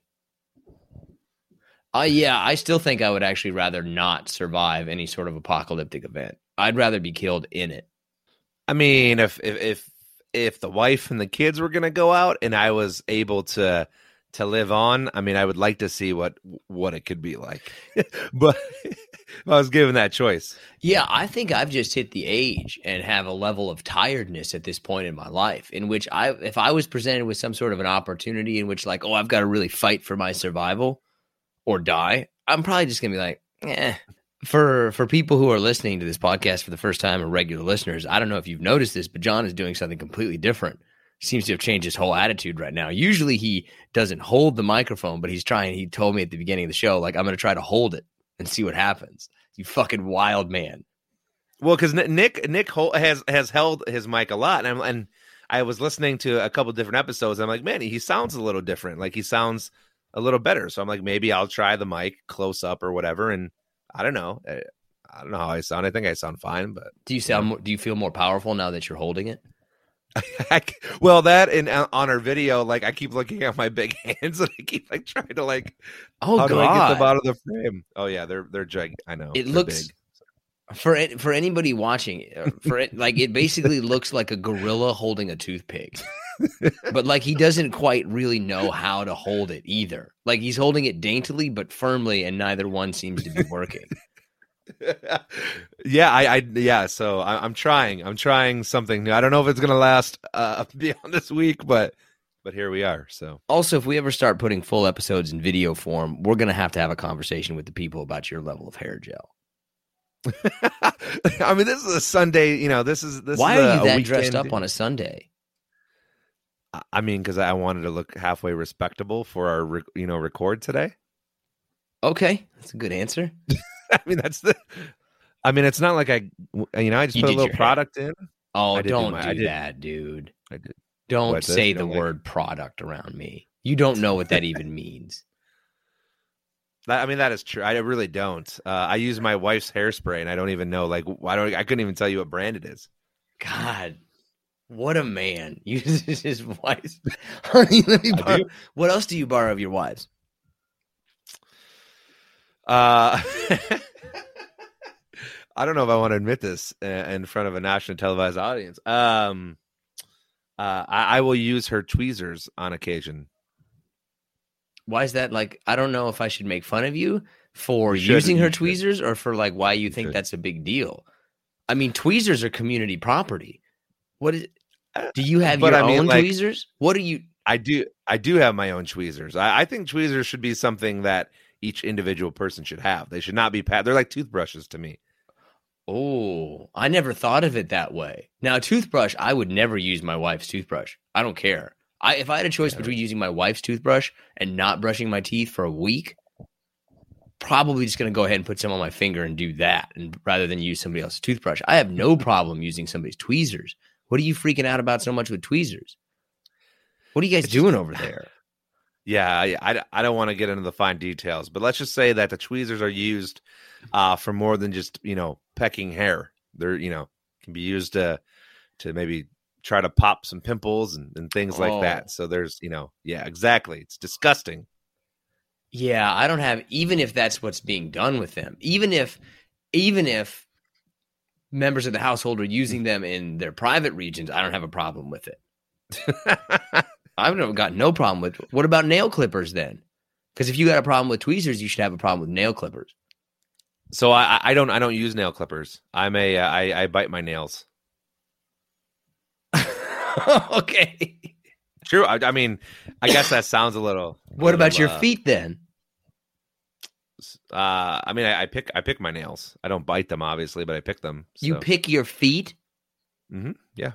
Yeah, I still think I would actually rather not survive any sort of apocalyptic event. I'd rather be killed in it. I mean, if the wife and the kids were going to go out and I was able to live on, I mean, I would like to see what it could be like. But I was given that choice. Yeah, I think I've just hit the age and have a level of tiredness at this point in my life in which if I was presented with some sort of an opportunity in which like, oh, I've got to really fight for my survival or die, I'm probably just going to be like, eh. For people who are listening to this podcast for the first time or regular listeners, I don't know if you've noticed this, but John is doing something completely different. Seems to have changed his whole attitude right now. Usually he doesn't hold the microphone, but he told me at the beginning of the show, like, I'm going to try to hold it and see what happens. You fucking wild man. Well, because Nick has held his mic a lot, and I was listening to a couple different episodes. And I'm like, man, he sounds a little different. Like he sounds a little better. So I'm like, maybe I'll try the mic close up or whatever. And I don't know. I don't know how I sound. I think I sound fine, but do you feel more powerful now that you're holding it? Well, that and on our video, like I keep looking at my big hands and I keep like trying to like, oh how God, do I get them out of the frame? Oh yeah, they're giant. I know it looks big. For anybody watching, it basically looks like a gorilla holding a toothpick, but like he doesn't quite really know how to hold it either. Like he's holding it daintily but firmly, and neither one seems to be working. Yeah, so I'm trying something new. I don't know if it's gonna last beyond this week, but here we are. So also, if we ever start putting full episodes in video form, we're gonna have to have a conversation with the people about your level of hair gel. I mean, this is a Sunday. You know, this why is are you that weekend dressed up on a Sunday? I mean, because I wanted to look halfway respectable for our record today. Okay, that's a good answer. I mean, it's not like I just put a little product in. Oh, don't do that, dude. I did. Don't say the word product around me. You don't know what that even means. That is true. I really don't. I use my wife's hairspray, and I don't even know. Like, I couldn't even tell you what brand it is. God, what a man uses his wife's. Honey, let me borrow. What else do you borrow of your wives? I don't know if I want to admit this in front of a nationally televised audience. I will use her tweezers on occasion. Why is that? Like, I don't know if I should make fun of you for using her tweezers or for like why you think that's a big deal. I mean, tweezers are community property. What is? Do you have your own tweezers? What do you? I do have my own tweezers. I think tweezers should be something that each individual person should have. They should not be they're like toothbrushes to me. Oh, I never thought of it that way. Now, a toothbrush, I would never use my wife's toothbrush. I don't care. If I had a choice between using my wife's toothbrush and not brushing my teeth for a week, probably just going to go ahead and put some on my finger and do that, and rather than use somebody else's toothbrush. I have no problem using somebody's tweezers. What are you freaking out about so much with tweezers? What are you guys doing over there? Yeah, I don't want to get into the fine details, but let's just say that the tweezers are used for more than just, pecking hair. They're, can be used to maybe try to pop some pimples and things like that. So there's, yeah, exactly. It's disgusting. Yeah, I don't have, even if that's what's being done with them, even if members of the household are using them in their private regions, I don't have a problem with it. I've got no problem with. What about nail clippers then? Because if you got a problem with tweezers, you should have a problem with nail clippers. So I don't use nail clippers. I bite my nails. Okay. True. I mean, I guess that sounds a little. What about your feet then? I mean, I pick my nails. I don't bite them, obviously, but I pick them. So. You pick your feet? Mm-hmm. Yeah.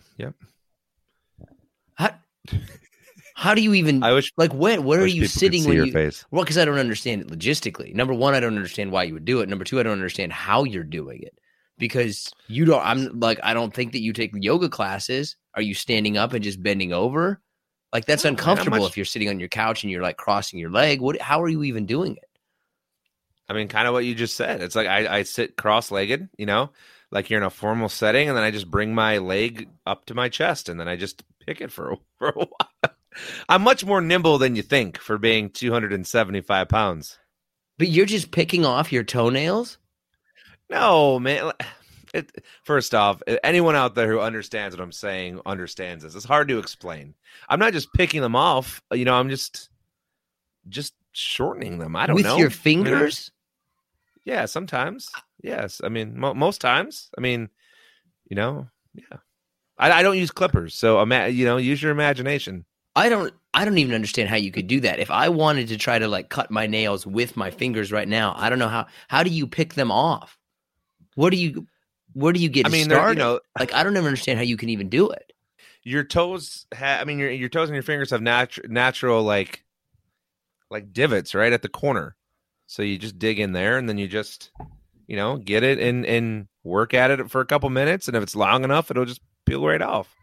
How do you even? I wish. Like, where are you sitting when you? Face. Well, because I don't understand it logistically. Number one, I don't understand why you would do it. Number two, I don't understand how you're doing it because you don't. I don't think that you take yoga classes. Are you standing up and just bending over? Like that's uncomfortable if you're sitting on your couch and you're like crossing your leg. How are you even doing it? I mean, kind of what you just said. It's like I sit cross-legged, like you're in a formal setting, and then I just bring my leg up to my chest, and then I just pick it for a while. I'm much more nimble than you think for being 275 pounds. But you're just picking off your toenails? No, man. First off, anyone out there who understands what I'm saying understands this. It's hard to explain. I'm not just picking them off. I'm just shortening them. I don't know. With your fingers? Yeah, sometimes. Yes. I mean, most times. I mean, yeah. I don't use clippers, so use your imagination. I don't even understand how you could do that. If I wanted to try to like cut my nails with my fingers right now, I don't know how do you pick them off? Where do you get started? Like I don't even understand how you can even do it. Your toes your toes and your fingers have natural like divots right at the corner. So you just dig in there and then you just get it and work at it for a couple minutes, and if it's long enough it'll just peel right off.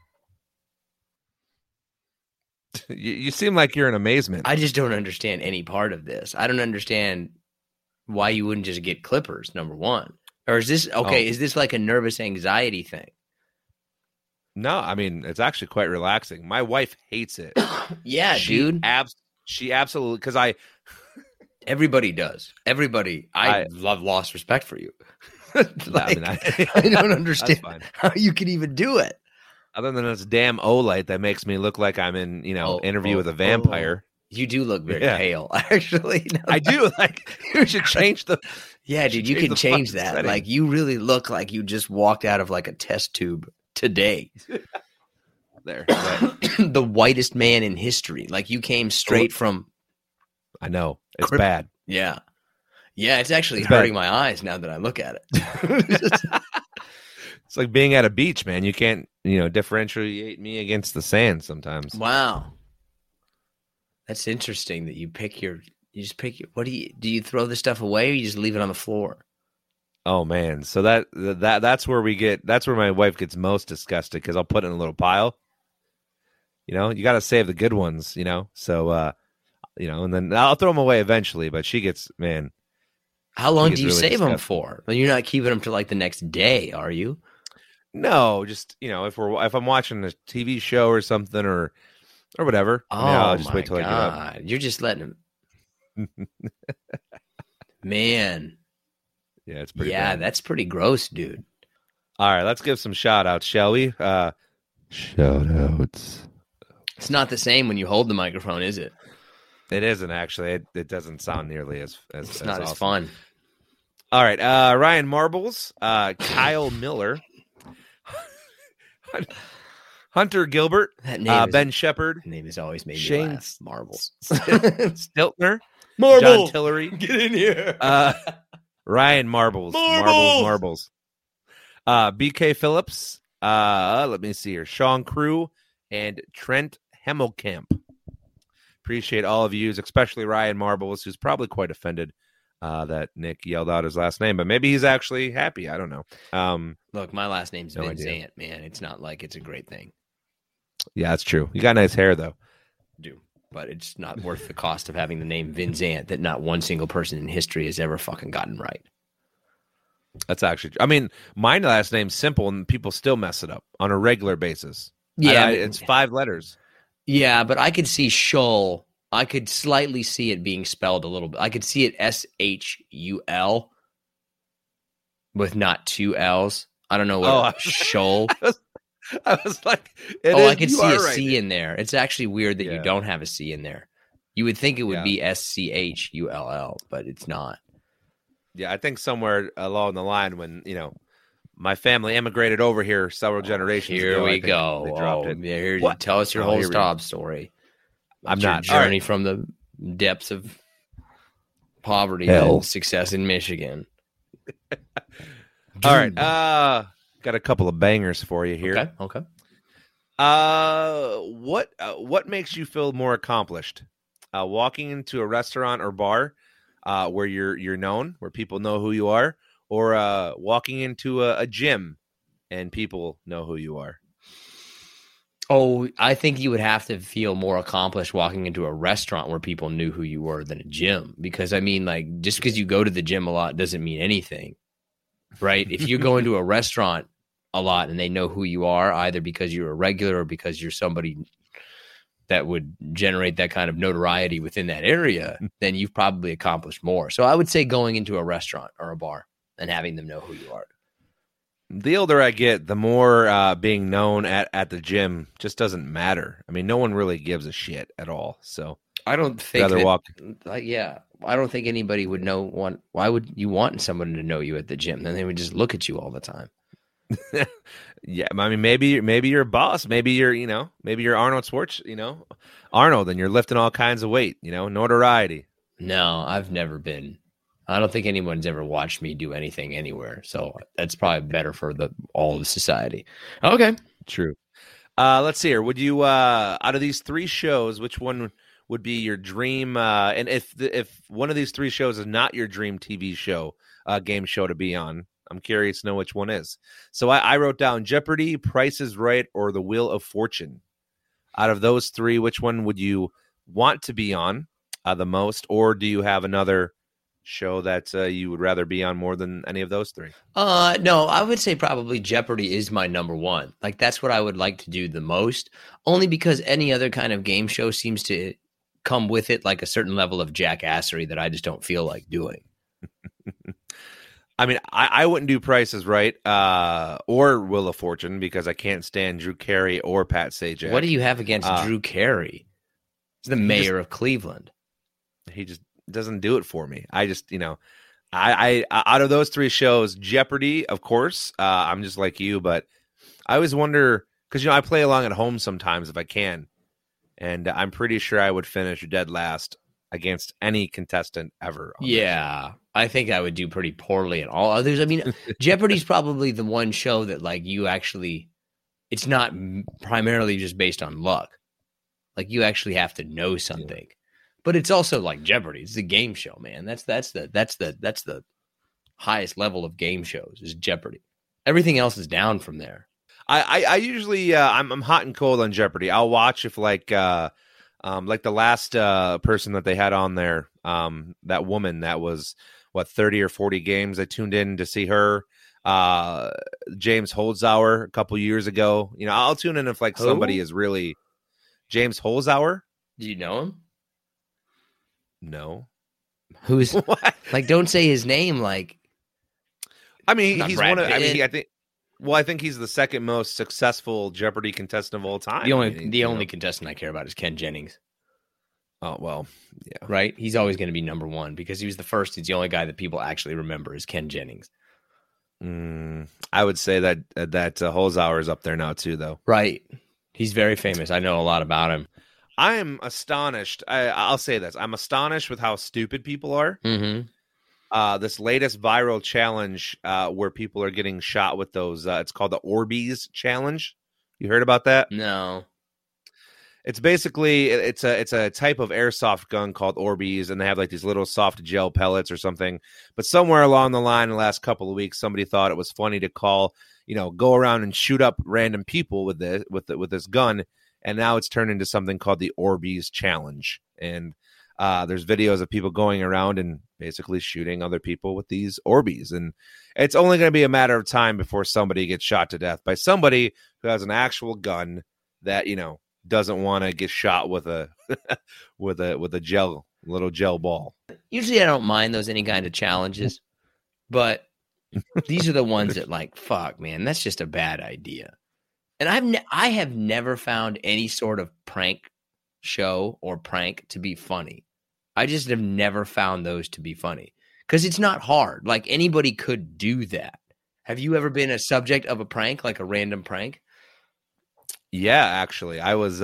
You seem like you're in amazement. I just don't understand any part of this. I don't understand why you wouldn't just get clippers, number one. Or is this okay? Is this like a nervous anxiety thing? No, I mean, it's actually quite relaxing. My wife hates it. Yeah, dude. She absolutely, because everybody does. Everybody. I lost respect for you. I don't understand how you can even do it. Other than this damn Olight that makes me look like I'm in, Interview with a Vampire. You do look very pale, actually. No, I do. Like, you should change the. Yeah, dude, you can change that. Setting. Like, you really look like you just walked out of like a test tube today. There. The whitest man in history. Like, you came straight from. I know. It's bad. Yeah. Yeah, it's actually hurting my eyes now that I look at it. It's like being at a beach, man. You can't, differentiate me against the sand sometimes. Wow. That's interesting that you just pick your, do you throw the stuff away or you just leave it on the floor? Oh man. So that's where my wife gets most disgusted because I'll put it in a little pile. You got to save the good ones, so, and then I'll throw them away eventually, but she gets, man, How long He do gets you really save them disgusting. for? Well, you're not keeping them to like the next day, are you? No, just if I'm watching a TV show or something or whatever. I'll just wait till I get up. You're just letting them. Man. Yeah, it's pretty. Yeah, bad. that's pretty gross, dude. All right, let's give some shout outs, shall we? Shout outs. It's not the same when you hold the microphone, is it? It isn't actually. It doesn't sound nearly as It's not as awesome. fun. All right, Ryan Marbles, Kyle Miller, Hunter Gilbert, That name, Ben Shepard, name has always made me Shane laugh. Marbles. Stiltner, Marble! John Tillery, Get in here. Ryan Marbles, Marbles. BK Phillips, let me see here, Sean Crew, and Trent Hemmelkamp. Appreciate all of you, especially Ryan Marbles, who's probably quite offended that Nick yelled out his last name, but maybe he's actually happy. I don't know. Look, my last name's No Vin idea. Zant, man. It's not like it's a great thing. Yeah, that's true. You got nice hair, though. But it's not worth the cost of having the name Vin Zant that not one single person in history has ever fucking gotten right. That's actually, I mean, my last name's simple and people still mess it up on a regular basis. Yeah, It's 5 letters. Yeah, but I could see Shull. I could slightly see it being spelled a little bit. I could see it Shul with not 2 L's. I don't know what Shull. I was like, I could see a C in there. It's actually weird that you Yeah. don't have a C in there. You would think it would Yeah. be Schull, but it's not. Yeah, I think somewhere along the line when, my family immigrated over here several generations ago. Here I we think go. They dropped it. Here, What? tell us your Oh, whole here we go. sob story. I'm Your not. All right. journey from the depths of poverty Hell. and success in Michigan. All right. Got a couple of bangers for you here. Okay. What makes you feel more accomplished? Walking into a restaurant or bar where you're known, where people know who you are, or walking into a gym and people know who you are? Oh, I think you would have to feel more accomplished walking into a restaurant where people knew who you were than a gym. Because, I mean, like, just because you go to the gym a lot doesn't mean anything, right? If you go into a restaurant a lot and they know who you are, either because you're a regular or because you're somebody that would generate that kind of notoriety within that area, then you've probably accomplished more. So I would say going into a restaurant or a bar and having them know who you are. The older I get, the more being known at the gym just doesn't matter. I mean, no one really gives a shit at all. So I don't think rather walk. I don't think anybody would why would you want someone to know you at the gym? Then they would just look at you all the time. Yeah, I mean, maybe you're a boss. Maybe you're Arnold Schwartz. Arnold, and you're lifting all kinds of weight. Notoriety. No, I've never been. I don't think anyone's ever watched me do anything anywhere. So that's probably better for all of society. Okay. True. Let's see here. Would you, out of these 3 shows, which one would be your dream? And if one of these 3 shows is not your dream TV show, game show to be on, I'm curious to know which one is. So I wrote down Jeopardy, Price is Right, or The Wheel of Fortune. Out of those 3, which one would you want to be on the most? Or do you have another show that you would rather be on more than any of those 3? No, I would say probably Jeopardy is my number one. Like, that's what I would like to do the most, only because any other kind of game show seems to come with it like a certain level of jackassery that I just don't feel like doing. I mean, I wouldn't do Price is Right or Wheel of Fortune because I can't stand Drew Carey or Pat Sajak. What do you have against Drew Carey? He's the mayor of Cleveland. He just doesn't do it for me. I just, I out of those 3 shows, Jeopardy, of course. I'm just like you, but I always wonder because I play along at home sometimes if I can, and I'm pretty sure I would finish dead last against any contestant ever. Yeah, I think I would do pretty poorly at all others. I mean, Jeopardy's probably the one show that like you actually, it's not primarily just based on luck. Like you actually have to know something. Yeah. But it's also like Jeopardy. It's a game show, man. That's the highest level of game shows is Jeopardy. Everything else is down from there. I usually I'm hot and cold on Jeopardy. I'll watch if like the last person that they had on there, that woman that was 30 or 40 games. I tuned in to see her. James Holzhauer a couple years ago. You know, I'll tune in if like Who? somebody is really James Holzhauer. Do you know him? No. Who's What? like? Don't say his name. Like, I mean, Not he's Brad one of. I Pitt. mean, I think. Well, I think he's the second most successful Jeopardy contestant of all time. the I only mean, the you only know. contestant I care about is Ken Jennings. Oh well, yeah. Right? He's always going to be number one because he was the first. He's the only guy that people actually remember is Ken Jennings. I would say that Holzhauer is up there now too, though. Right? He's very famous. I know a lot about him. I am astonished. I'll say this: I'm astonished with how stupid people are. Mm-hmm. This latest viral challenge where people are getting shot with those. It's called the Orbeez challenge. You heard about that? No. It's basically it's a type of airsoft gun called Orbeez, and they have like these little soft gel pellets or something. But somewhere along the line, in the last couple of weeks, somebody thought it was funny to go around and shoot up random people with this gun, and now it's turned into something called the Orbeez challenge. And there's videos of people going around and basically shooting other people with these Orbeez, and it's only going to be a matter of time before somebody gets shot to death by somebody who has an actual gun that doesn't want to get shot with a with a little gel ball. Usually I don't mind any kind of challenges, but these are the ones that like, fuck, man, that's just a bad idea. And I have never found any sort of prank show or prank to be funny. I just have never found those to be funny because it's not hard. Like anybody could do that. Have you ever been a subject of a prank, like a random prank? Yeah, actually, I was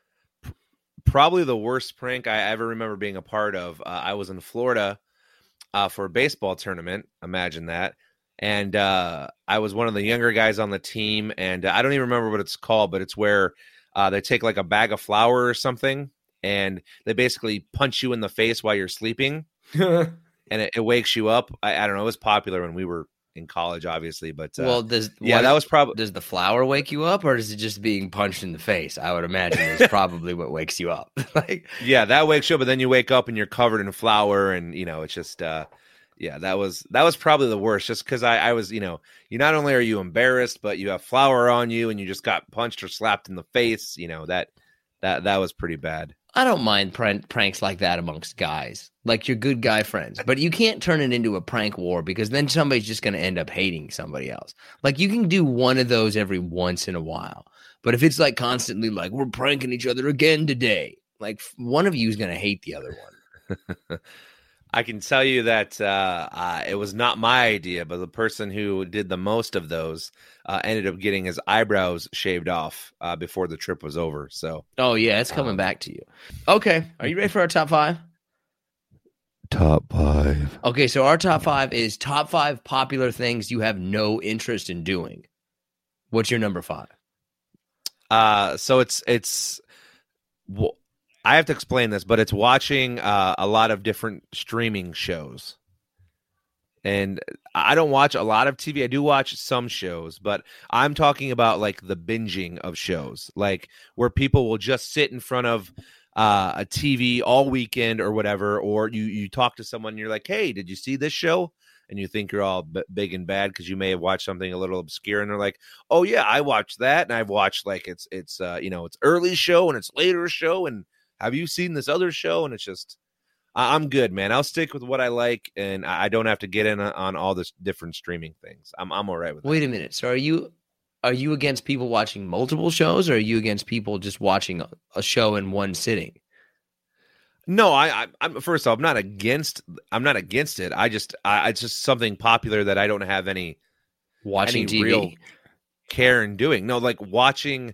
probably the worst prank I ever remember being a part of. I was in Florida for a baseball tournament. Imagine that. And I was one of the younger guys on the team. And I don't even remember what it's called, but it's where they take like a bag of flour or something, and they basically punch you in the face while you're sleeping. And it wakes you up. I don't know. It was popular when we were in college, obviously, but that was probably. Does the flour wake you up, or is it just being punched in the face? I would imagine is probably what wakes you up. Like, yeah, that wakes you up, but then you wake up and you're covered in flour, and it's just, that was probably the worst. Just because I was, you not only are you embarrassed, but you have flour on you, and you just got punched or slapped in the face. That was pretty bad. I don't mind pranks like that amongst guys, like your good guy friends, but you can't turn it into a prank war because then somebody's just going to end up hating somebody else. Like you can do one of those every once in a while, but if it's like constantly like we're pranking each other again today, like one of you is going to hate the other one. I can tell you that it was not my idea, but the person who did the most of those ended up getting his eyebrows shaved off before the trip was over. So, oh yeah, it's coming back to you. Okay, are you ready for our top 5? Top 5. Okay, so our top 5 is top 5 popular things you have no interest in doing. What's your number 5? So it's. Well, I have to explain this, but it's watching a lot of different streaming shows. And I don't watch a lot of TV. I do watch some shows, but I'm talking about like the binging of shows, like where people will just sit in front of a TV all weekend or whatever, or you talk to someone and you're like, hey, did you see this show? And you think you're all big and bad because you may have watched something a little obscure, and they're like, oh yeah, I watched that, and I've watched like it's early show and it's later show, and have you seen this other show? And it's just, I'm good, man. I'll stick with what I like, and I don't have to get in on all this different streaming things. I'm all right with that. Wait a minute. So are you against people watching multiple shows, or are you against people just watching a show in one sitting? No, I'm first off, I'm not against it. It's just something popular that I don't have any TV. Real care in doing. No, like watching.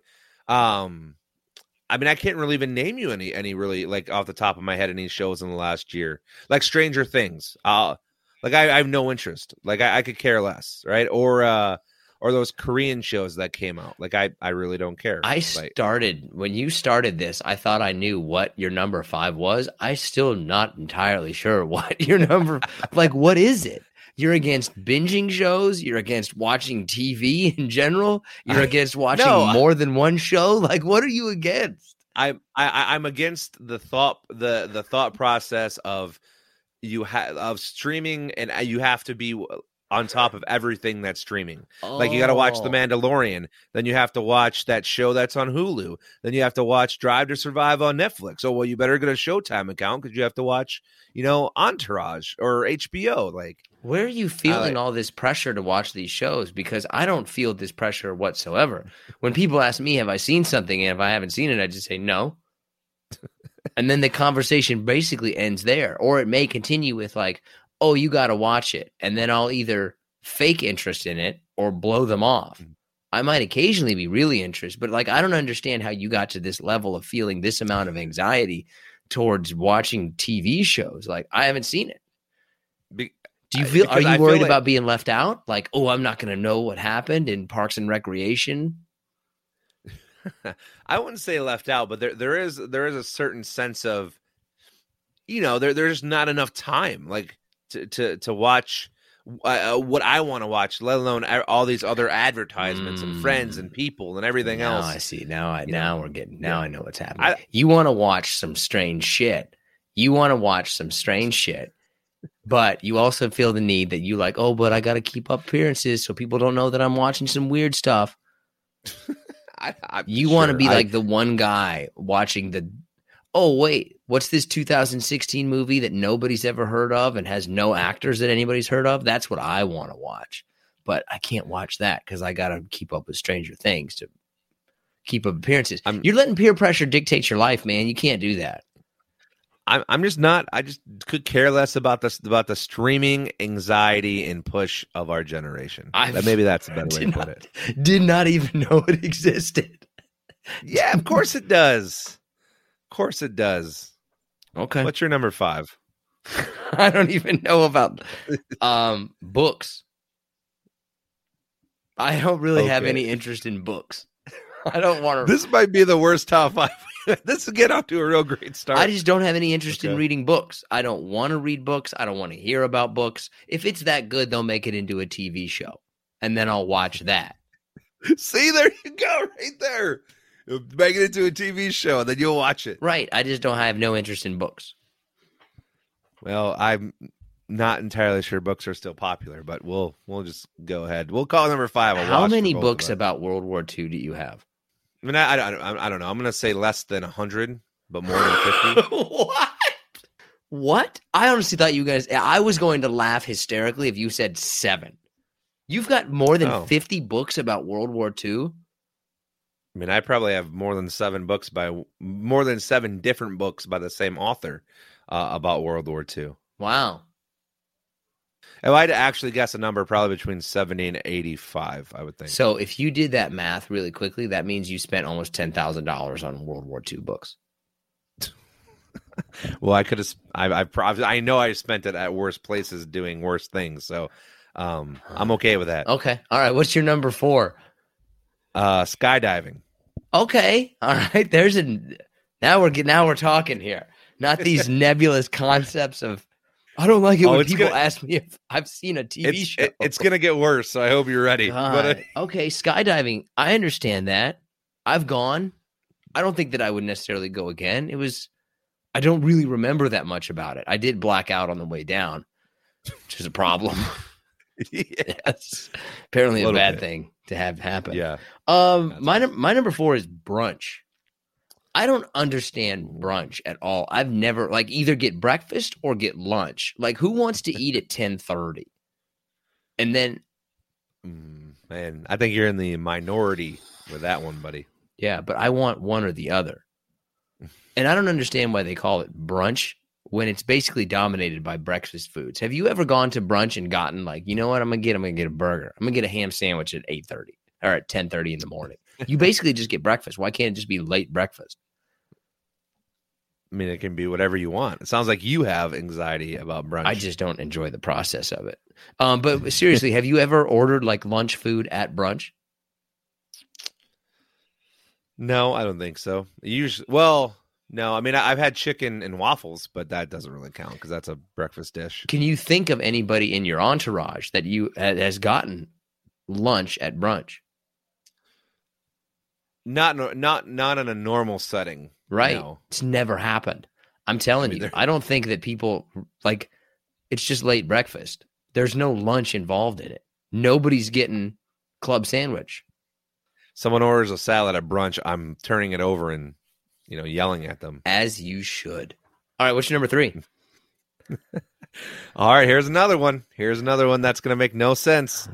I mean, I can't really even name you any really, like, off the top of my head, any shows in the last year. Like Stranger Things. I have no interest. Like, I could care less, right? Or those Korean shows that came out. Like, I really don't care. When you started this, I thought I knew what your number 5 was. I'm still not entirely sure what your number, like, what is it? You're against binging shows. You're against watching TV in general. You're against watching more than one show. Like, what are you against? I'm against the thought process of you have of streaming, and you have to be on top of everything that's streaming. Like you got to watch The Mandalorian, then you have to watch that show that's on Hulu, then you have to watch Drive to Survive on Netflix. Oh, well, you better get a Showtime account because you have to watch, Entourage or HBO. Like, where are you feeling all this pressure to watch these shows? Because I don't feel this pressure whatsoever. When people ask me, have I seen something? And if I haven't seen it, I just say no. And then the conversation basically ends there. Or it may continue with like, oh, you got to watch it. And then I'll either fake interest in it or blow them off. I might occasionally be really interested, but like, I don't understand how you got to this level of feeling this amount of anxiety towards watching TV shows. Like, I haven't seen it. Do you feel, are you worried about being left out? Like, oh, I'm not going to know what happened in Parks and Recreation. I wouldn't say left out, but there is a certain sense of, there's not enough time. Like, to watch what I want to watch, let alone all these other advertisements and friends and people and everything else. I see. Now I know what's happening. You want to watch some strange shit. But you also feel the need that you like, oh, but I got to keep up appearances so people don't know that I'm watching some weird stuff. You want to be like the one guy watching oh, wait, what's this 2016 movie that nobody's ever heard of and has no actors that anybody's heard of? That's what I want to watch. But I can't watch that because I got to keep up with Stranger Things to keep up appearances. You're letting peer pressure dictate your life, man. You can't do that. I'm just not. I just could care less about the streaming anxiety and push of our generation. Maybe that's a better way to put it. Did not even know it existed. Yeah, of course it does. Of course it does. Okay. What's your number 5? I don't even know about books. I don't really have any interest in books. I don't want to. This might be the worst top 5. This will get off to a real great start. I just don't have any interest in reading books. I don't want to read books. I don't want to hear about books. If it's that good, they'll make it into a TV show, and then I'll watch that. See, there you go, right there. Make it into a TV show, and then you'll watch it. Right. I have no interest in books. Well, I'm not entirely sure books are still popular, but we'll just go ahead. We'll call number 5. How many books about World War II do you have? I mean, I don't know. I'm going to say less than 100, but more than 50. What? I honestly thought you guys – I was going to laugh hysterically if you said 7. You've got more than 50 books about World War II? I mean, I probably have more than 7 different books by the same author about World War II. Wow. If I'd actually guess a number, probably between 70 and 85, I would think. So if you did that math really quickly, that means you spent almost $10,000 on World War II books. Well, I could have. I know I spent it at worse places doing worse things, so I'm okay with that. Okay, all right. What's your number 4? Skydiving. Okay, all right. Now we're talking here. Not these nebulous concepts of. I don't like it when people ask me if I've seen a TV show. It's going to get worse, so I hope you're ready. Okay, skydiving. I understand that. I've gone. I don't think that I would necessarily go again. I don't really remember that much about it. I did black out on the way down, which is a problem. Yes. Apparently a bad thing to have happen. Yeah. My number 4 is brunch. I don't understand brunch at all. I've never either get breakfast or get lunch. Like, who wants to eat at 10:30? And then, man, I think you're in the minority with that one, buddy. Yeah, but I want one or the other. And I don't understand why they call it brunch when it's basically dominated by breakfast foods. Have you ever gone to brunch and gotten you know what I'm gonna get? I'm gonna get a burger. I'm gonna get a ham sandwich at 8:30 or at 10:30 in the morning. You basically just get breakfast. Why can't it just be late breakfast? I mean, it can be whatever you want. It sounds like you have anxiety about brunch. I just don't enjoy the process of it. But seriously, have you ever ordered lunch food at brunch? No, I don't think so. No. I mean, I've had chicken and waffles, but that doesn't really count because that's a breakfast dish. Can you think of anybody in your entourage that has gotten lunch at brunch? Not in a normal setting. Right. No. It's never happened. I'm telling you. I don't think that people It's just late breakfast. There's no lunch involved in it. Nobody's getting club sandwich. Someone orders a salad at brunch, I'm turning it over and, yelling at them. As you should. All right, what's your number 3? All right, here's another one. Here's another one that's going to make no sense.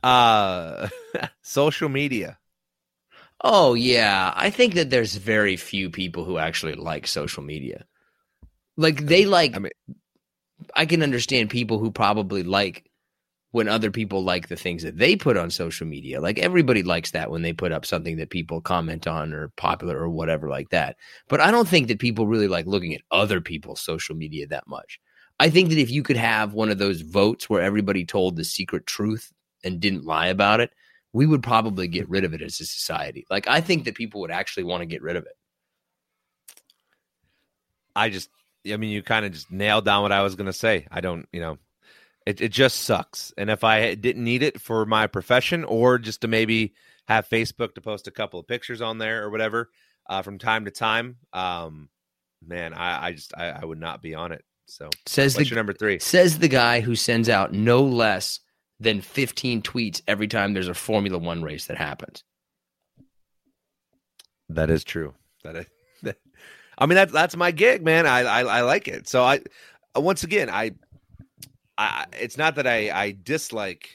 Social media. Oh, yeah. I think that there's very few people who actually like social media. Like, I can understand people who probably like when other people like the things that they put on social media. Like, everybody likes that when they put up something that people comment on or popular or whatever like that. But I don't think that people really like looking at other people's social media that much. I think that if you could have one of those votes where everybody told the secret truth and didn't lie about it, we would probably get rid of it as a society. Like, I think that people would actually want to get rid of it. You kind of just nailed down what I was going to say. I don't, it just sucks. And if I didn't need it for my profession or just to maybe have Facebook to post a couple of pictures on there or whatever from time to time, man, I would not be on it. So what's your number 3? Says the guy who sends out no less than 15 tweets every time there's a Formula One race that happens. That is true. That's my gig, man. I like it. So once again, it's not that I dislike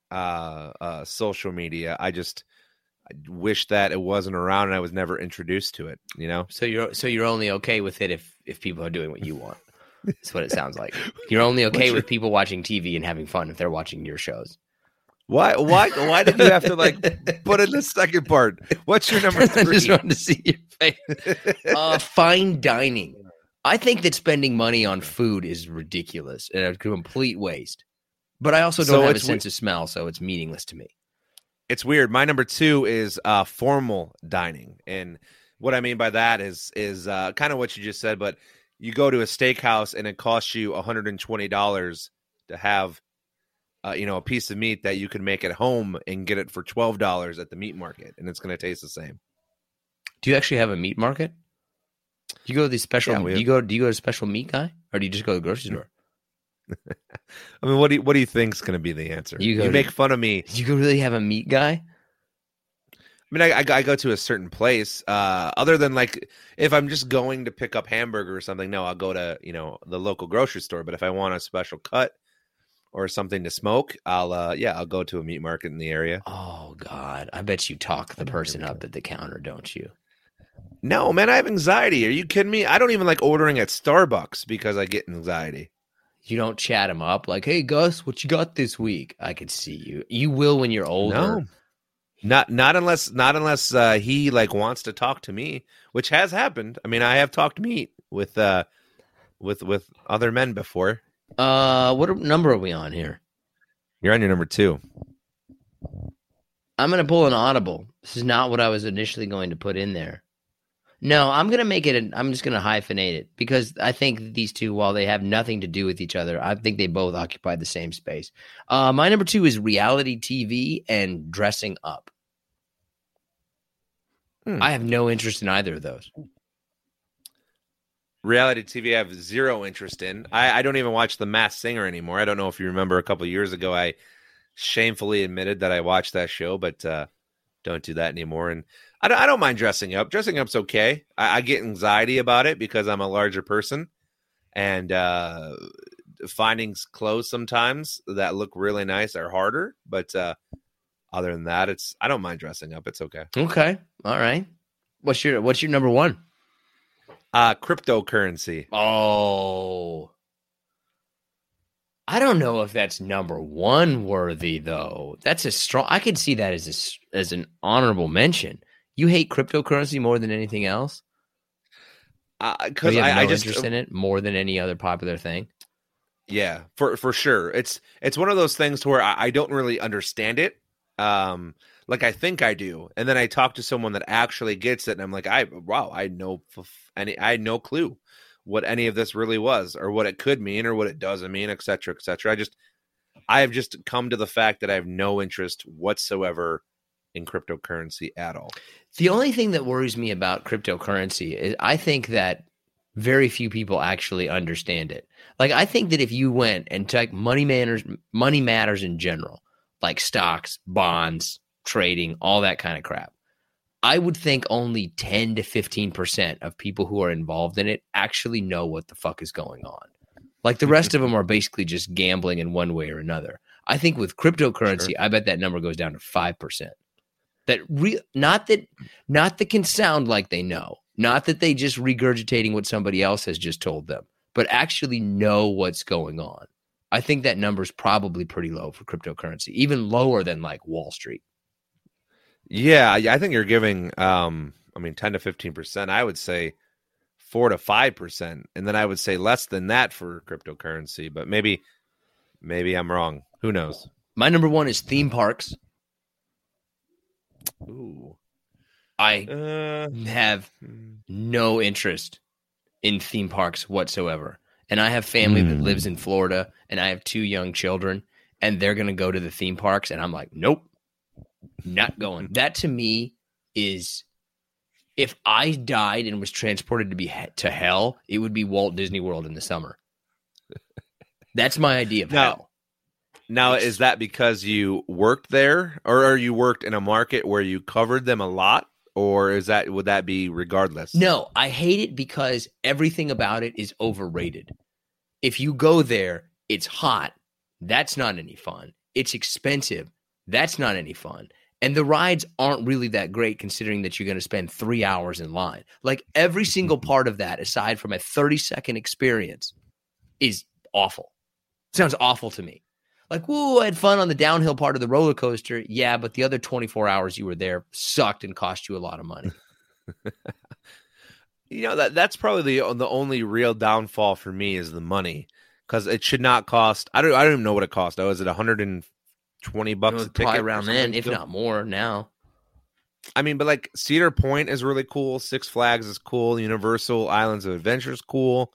social media. I wish that it wasn't around and I was never introduced to it, So you're only okay with it if people are doing what you want. That's what it sounds like. You're only okay with people watching TV and having fun if they're watching your shows. Why did you have to put in the second part? What's your number 3? I just wanted to see your face. Fine dining. I think that spending money on food is ridiculous and a complete waste. But I also don't have a sense of smell, so it's meaningless to me. It's weird. My number 2 is formal dining. And what I mean by that is kind of what you just said, but you go to a steakhouse and it costs you $120 to have a piece of meat that you can make at home and get it for $12 at the meat market, and it's going to taste the same. Do you actually have a meat market? Do you go to these special? Yeah, do you go to a special meat guy, or do you just go to the grocery store? I mean, what do you think is going to be the answer? You make fun of me. Do you really have a meat guy? I mean, I go to a certain place. Other than like if I'm just going to pick up hamburger or something, no, I'll go to the local grocery store. But if I want a special cut or something to smoke, I'll go to a meat market in the area. Oh God, I bet you talk the person up at the counter, don't you? No, man, I have anxiety. Are you kidding me? I don't even like ordering at Starbucks because I get anxiety. You don't chat him up like, "Hey, Gus, what you got this week?" I could see you. You will when you're older. No, not unless he like wants to talk to me, which has happened. I mean, I have talked meat with other men before. What number are we on here? You're on your number 2. I'm going to pull an audible. This is not what I was initially going to put in there. No, I'm going to make it. I'm just going to hyphenate it because I think these two, while they have nothing to do with each other, I think they both occupy the same space. My number 2 is reality TV and dressing up. I have no interest in either of those. Reality TV I have zero interest in. I don't even watch The Masked Singer anymore. I don't know if you remember a couple of years ago I shamefully admitted that I watched that show, but don't do that anymore. And I don't mind dressing up. Dressing up's okay. I get anxiety about it because I'm a larger person. And finding clothes sometimes that look really nice are harder. But other than that, I don't mind dressing up. It's okay. Okay. All right. What's your number 1? Cryptocurrency. Oh, I don't know if that's number 1 worthy though. That's a strong. I could see that as an honorable mention. You hate cryptocurrency more than anything else? Because I just interest in it more than any other popular thing. Yeah, for sure. It's one of those things to where I don't really understand it. Like I think I do, and then I talk to someone that actually gets it, and I'm like, I had no clue what any of this really was, or what it could mean, or what it doesn't mean, et cetera, et cetera. I have just come to the fact that I have no interest whatsoever in cryptocurrency at all. The only thing that worries me about cryptocurrency is I think that very few people actually understand it. Like, I think that if you went and took money matters in general, like stocks, bonds, trading, all that kind of crap, I would think only 10 to 15% of people who are involved in it actually know what the fuck is going on. Like, the rest of them are basically just gambling in one way or another. I think with cryptocurrency, I bet that number goes down to 5%. Not that can sound like they know, not that they just regurgitating what somebody else has just told them, but actually know what's going on. I think that number is probably pretty low for cryptocurrency, even lower than like Wall Street. Yeah, I think you're giving 10 to 15%. I would say 4 to 5%, and then I would say less than that for cryptocurrency, but maybe I'm wrong. Who knows? My number one is theme parks. Ooh. I have no interest in theme parks whatsoever. And I have family that lives in Florida, and I have 2 young children, and they're going to go to the theme parks. And I'm like, nope, not going. That to me is, if I died and was transported to hell, it would be Walt Disney World in the summer. That's my idea of hell. Now, is that because you worked there, or you worked in a market where you covered them a lot, or would that be regardless? No, I hate it because everything about it is overrated. If you go there, it's hot. That's not any fun. It's expensive. That's not any fun. And the rides aren't really that great considering that you're going to spend 3 hours in line. Like, every single part of that, aside from a 30-second experience, is awful. Sounds awful to me. Like, whoa, I had fun on the downhill part of the roller coaster. Yeah, but the other 24 hours you were there sucked and cost you a lot of money. That's probably the only real downfall for me is the money, because it should not cost. I don't even know what it cost. Oh, is it $120 a ticket? Probably around then, if not more now. I mean, but like Cedar Point is really cool. Six Flags is cool. Universal Islands of Adventure is cool.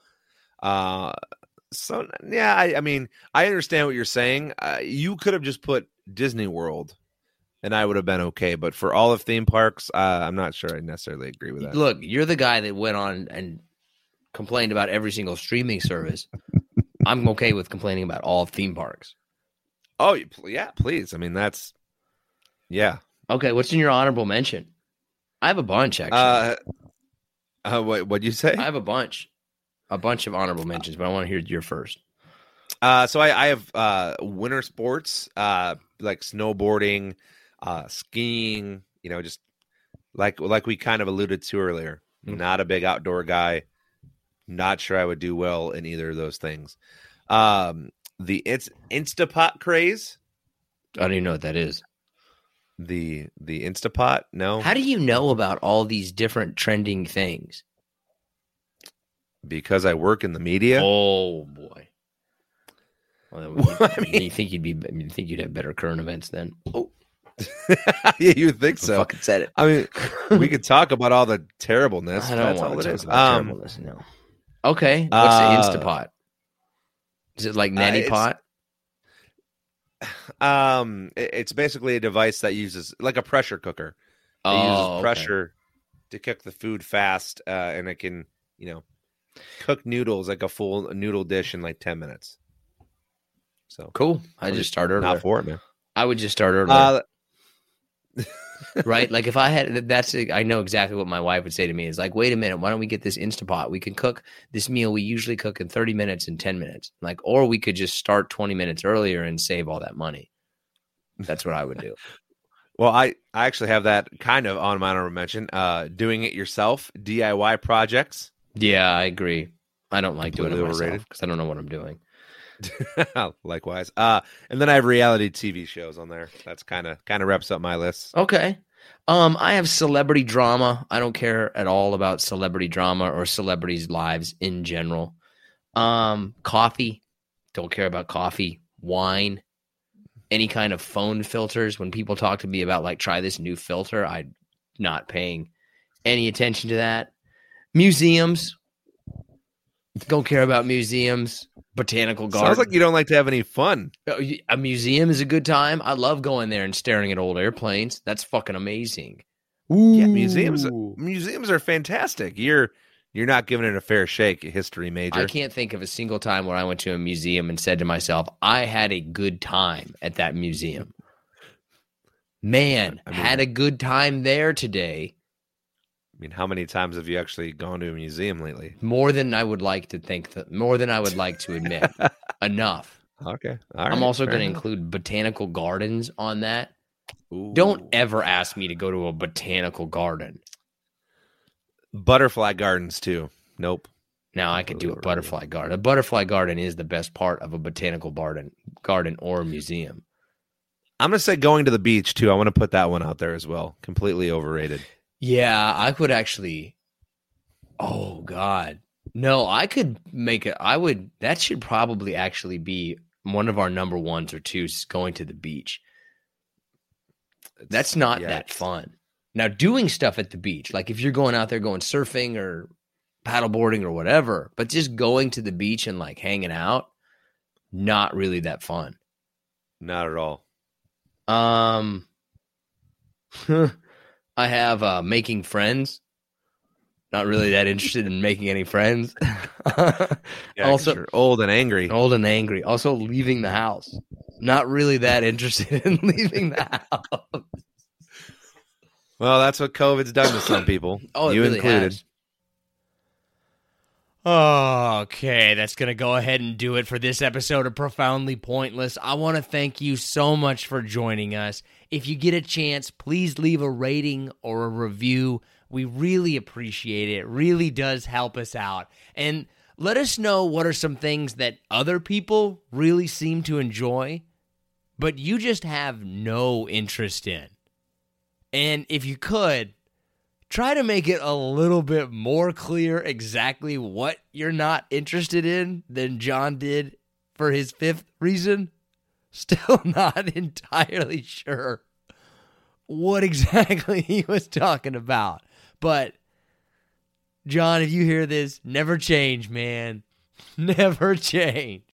So, yeah, I understand what you're saying. You could have just put Disney World, and I would have been okay. But for all of theme parks, I'm not sure I necessarily agree with that. Look, you're the guy that went on and complained about every single streaming service. I'm okay with complaining about all theme parks. Oh, yeah, please. I mean, yeah. Okay, what's in your honorable mention? I have a bunch, actually. What'd you say? I have a bunch of honorable mentions, but I want to hear your first. So I have winter sports, like snowboarding, skiing. Just like we kind of alluded to earlier. Not a big outdoor guy. Not sure I would do well in either of those things. The Instapot craze. I don't even know what that is. The Instapot? No. How do you know about all these different trending things? Because I work in the media. Oh boy! Well, you think you'd have better current events then? Oh, yeah, you think so? Fucking said it. I mean, we could talk about all the terribleness. I don't want to talk about terribleness. No. Okay, what's the Instapot? Is it like Neti Pot? It's basically a device that uses like a pressure cooker. It uses pressure to cook the food fast, and it can, cook noodles like a full noodle dish in like 10 minutes. So cool. I just started earlier. Not for it, man. I would just start earlier. Right? Like if I had I know exactly what my wife would say to me is like, wait a minute, why don't we get this Instapot? We can cook this meal we usually cook in 30 minutes and 10 minutes. Like, or we could just start 20 minutes earlier and save all that money. That's what I would do. Well, I actually have that kind of on my honorable mention. Doing it yourself, DIY projects. Yeah, I agree. I don't like doing it myself because I don't know what I'm doing. Likewise. And then I have reality TV shows on there. That's kind of wraps up my list. Okay. I have celebrity drama. I don't care at all about celebrity drama or celebrities' lives in general. Coffee. Don't care about coffee. Wine. Any kind of phone filters. When people talk to me about like, try this new filter, I'm not paying any attention to that. Museums. Don't care about museums. Botanical garden. Sounds like you don't like to have any fun. A museum is a good time. I love going there and staring at old airplanes. That's fucking amazing. Ooh. Yeah, museums are fantastic. You're You're not giving it a fair shake, history major. I can't think of a single time where I went to a museum and said to myself, I had a good time at that museum. Man, had a good time there today. I mean, how many times have you actually gone to a museum lately? More than I would like to more than I would like to admit. Enough. Okay. All right, I'm also going to include botanical gardens on that. Ooh. Don't ever ask me to go to a botanical garden. Butterfly gardens, too. Nope. Now I could do a butterfly garden. A butterfly garden is the best part of a botanical garden or a museum. I'm going to say going to the beach, too. I want to put that one out there as well. Completely overrated. Yeah, I could actually. Oh, God. No, I could make it. That should probably actually be one of our number 1s or 2s, going to the beach. That's not that fun. Now, doing stuff at the beach, like if you're going out there going surfing or paddleboarding or whatever, but just going to the beach and like hanging out, not really that fun. Not at all. I have making friends. Not really that interested in making any friends. Also, you're old and angry. Also, leaving the house. Not really that interested in leaving the house. Well, that's what COVID's done to some people. You really included. Has. Okay, that's going to go ahead and do it for this episode of Profoundly Pointless. I want to thank you so much for joining us. If you get a chance, please leave a rating or a review. We really appreciate it. It really does help us out. And let us know what are some things that other people really seem to enjoy, but you just have no interest in. And if you could, try to make it a little bit more clear exactly what you're not interested in than John did for his 5th reason. Still not entirely sure what exactly he was talking about. But, John, if you hear this, never change, man. Never change.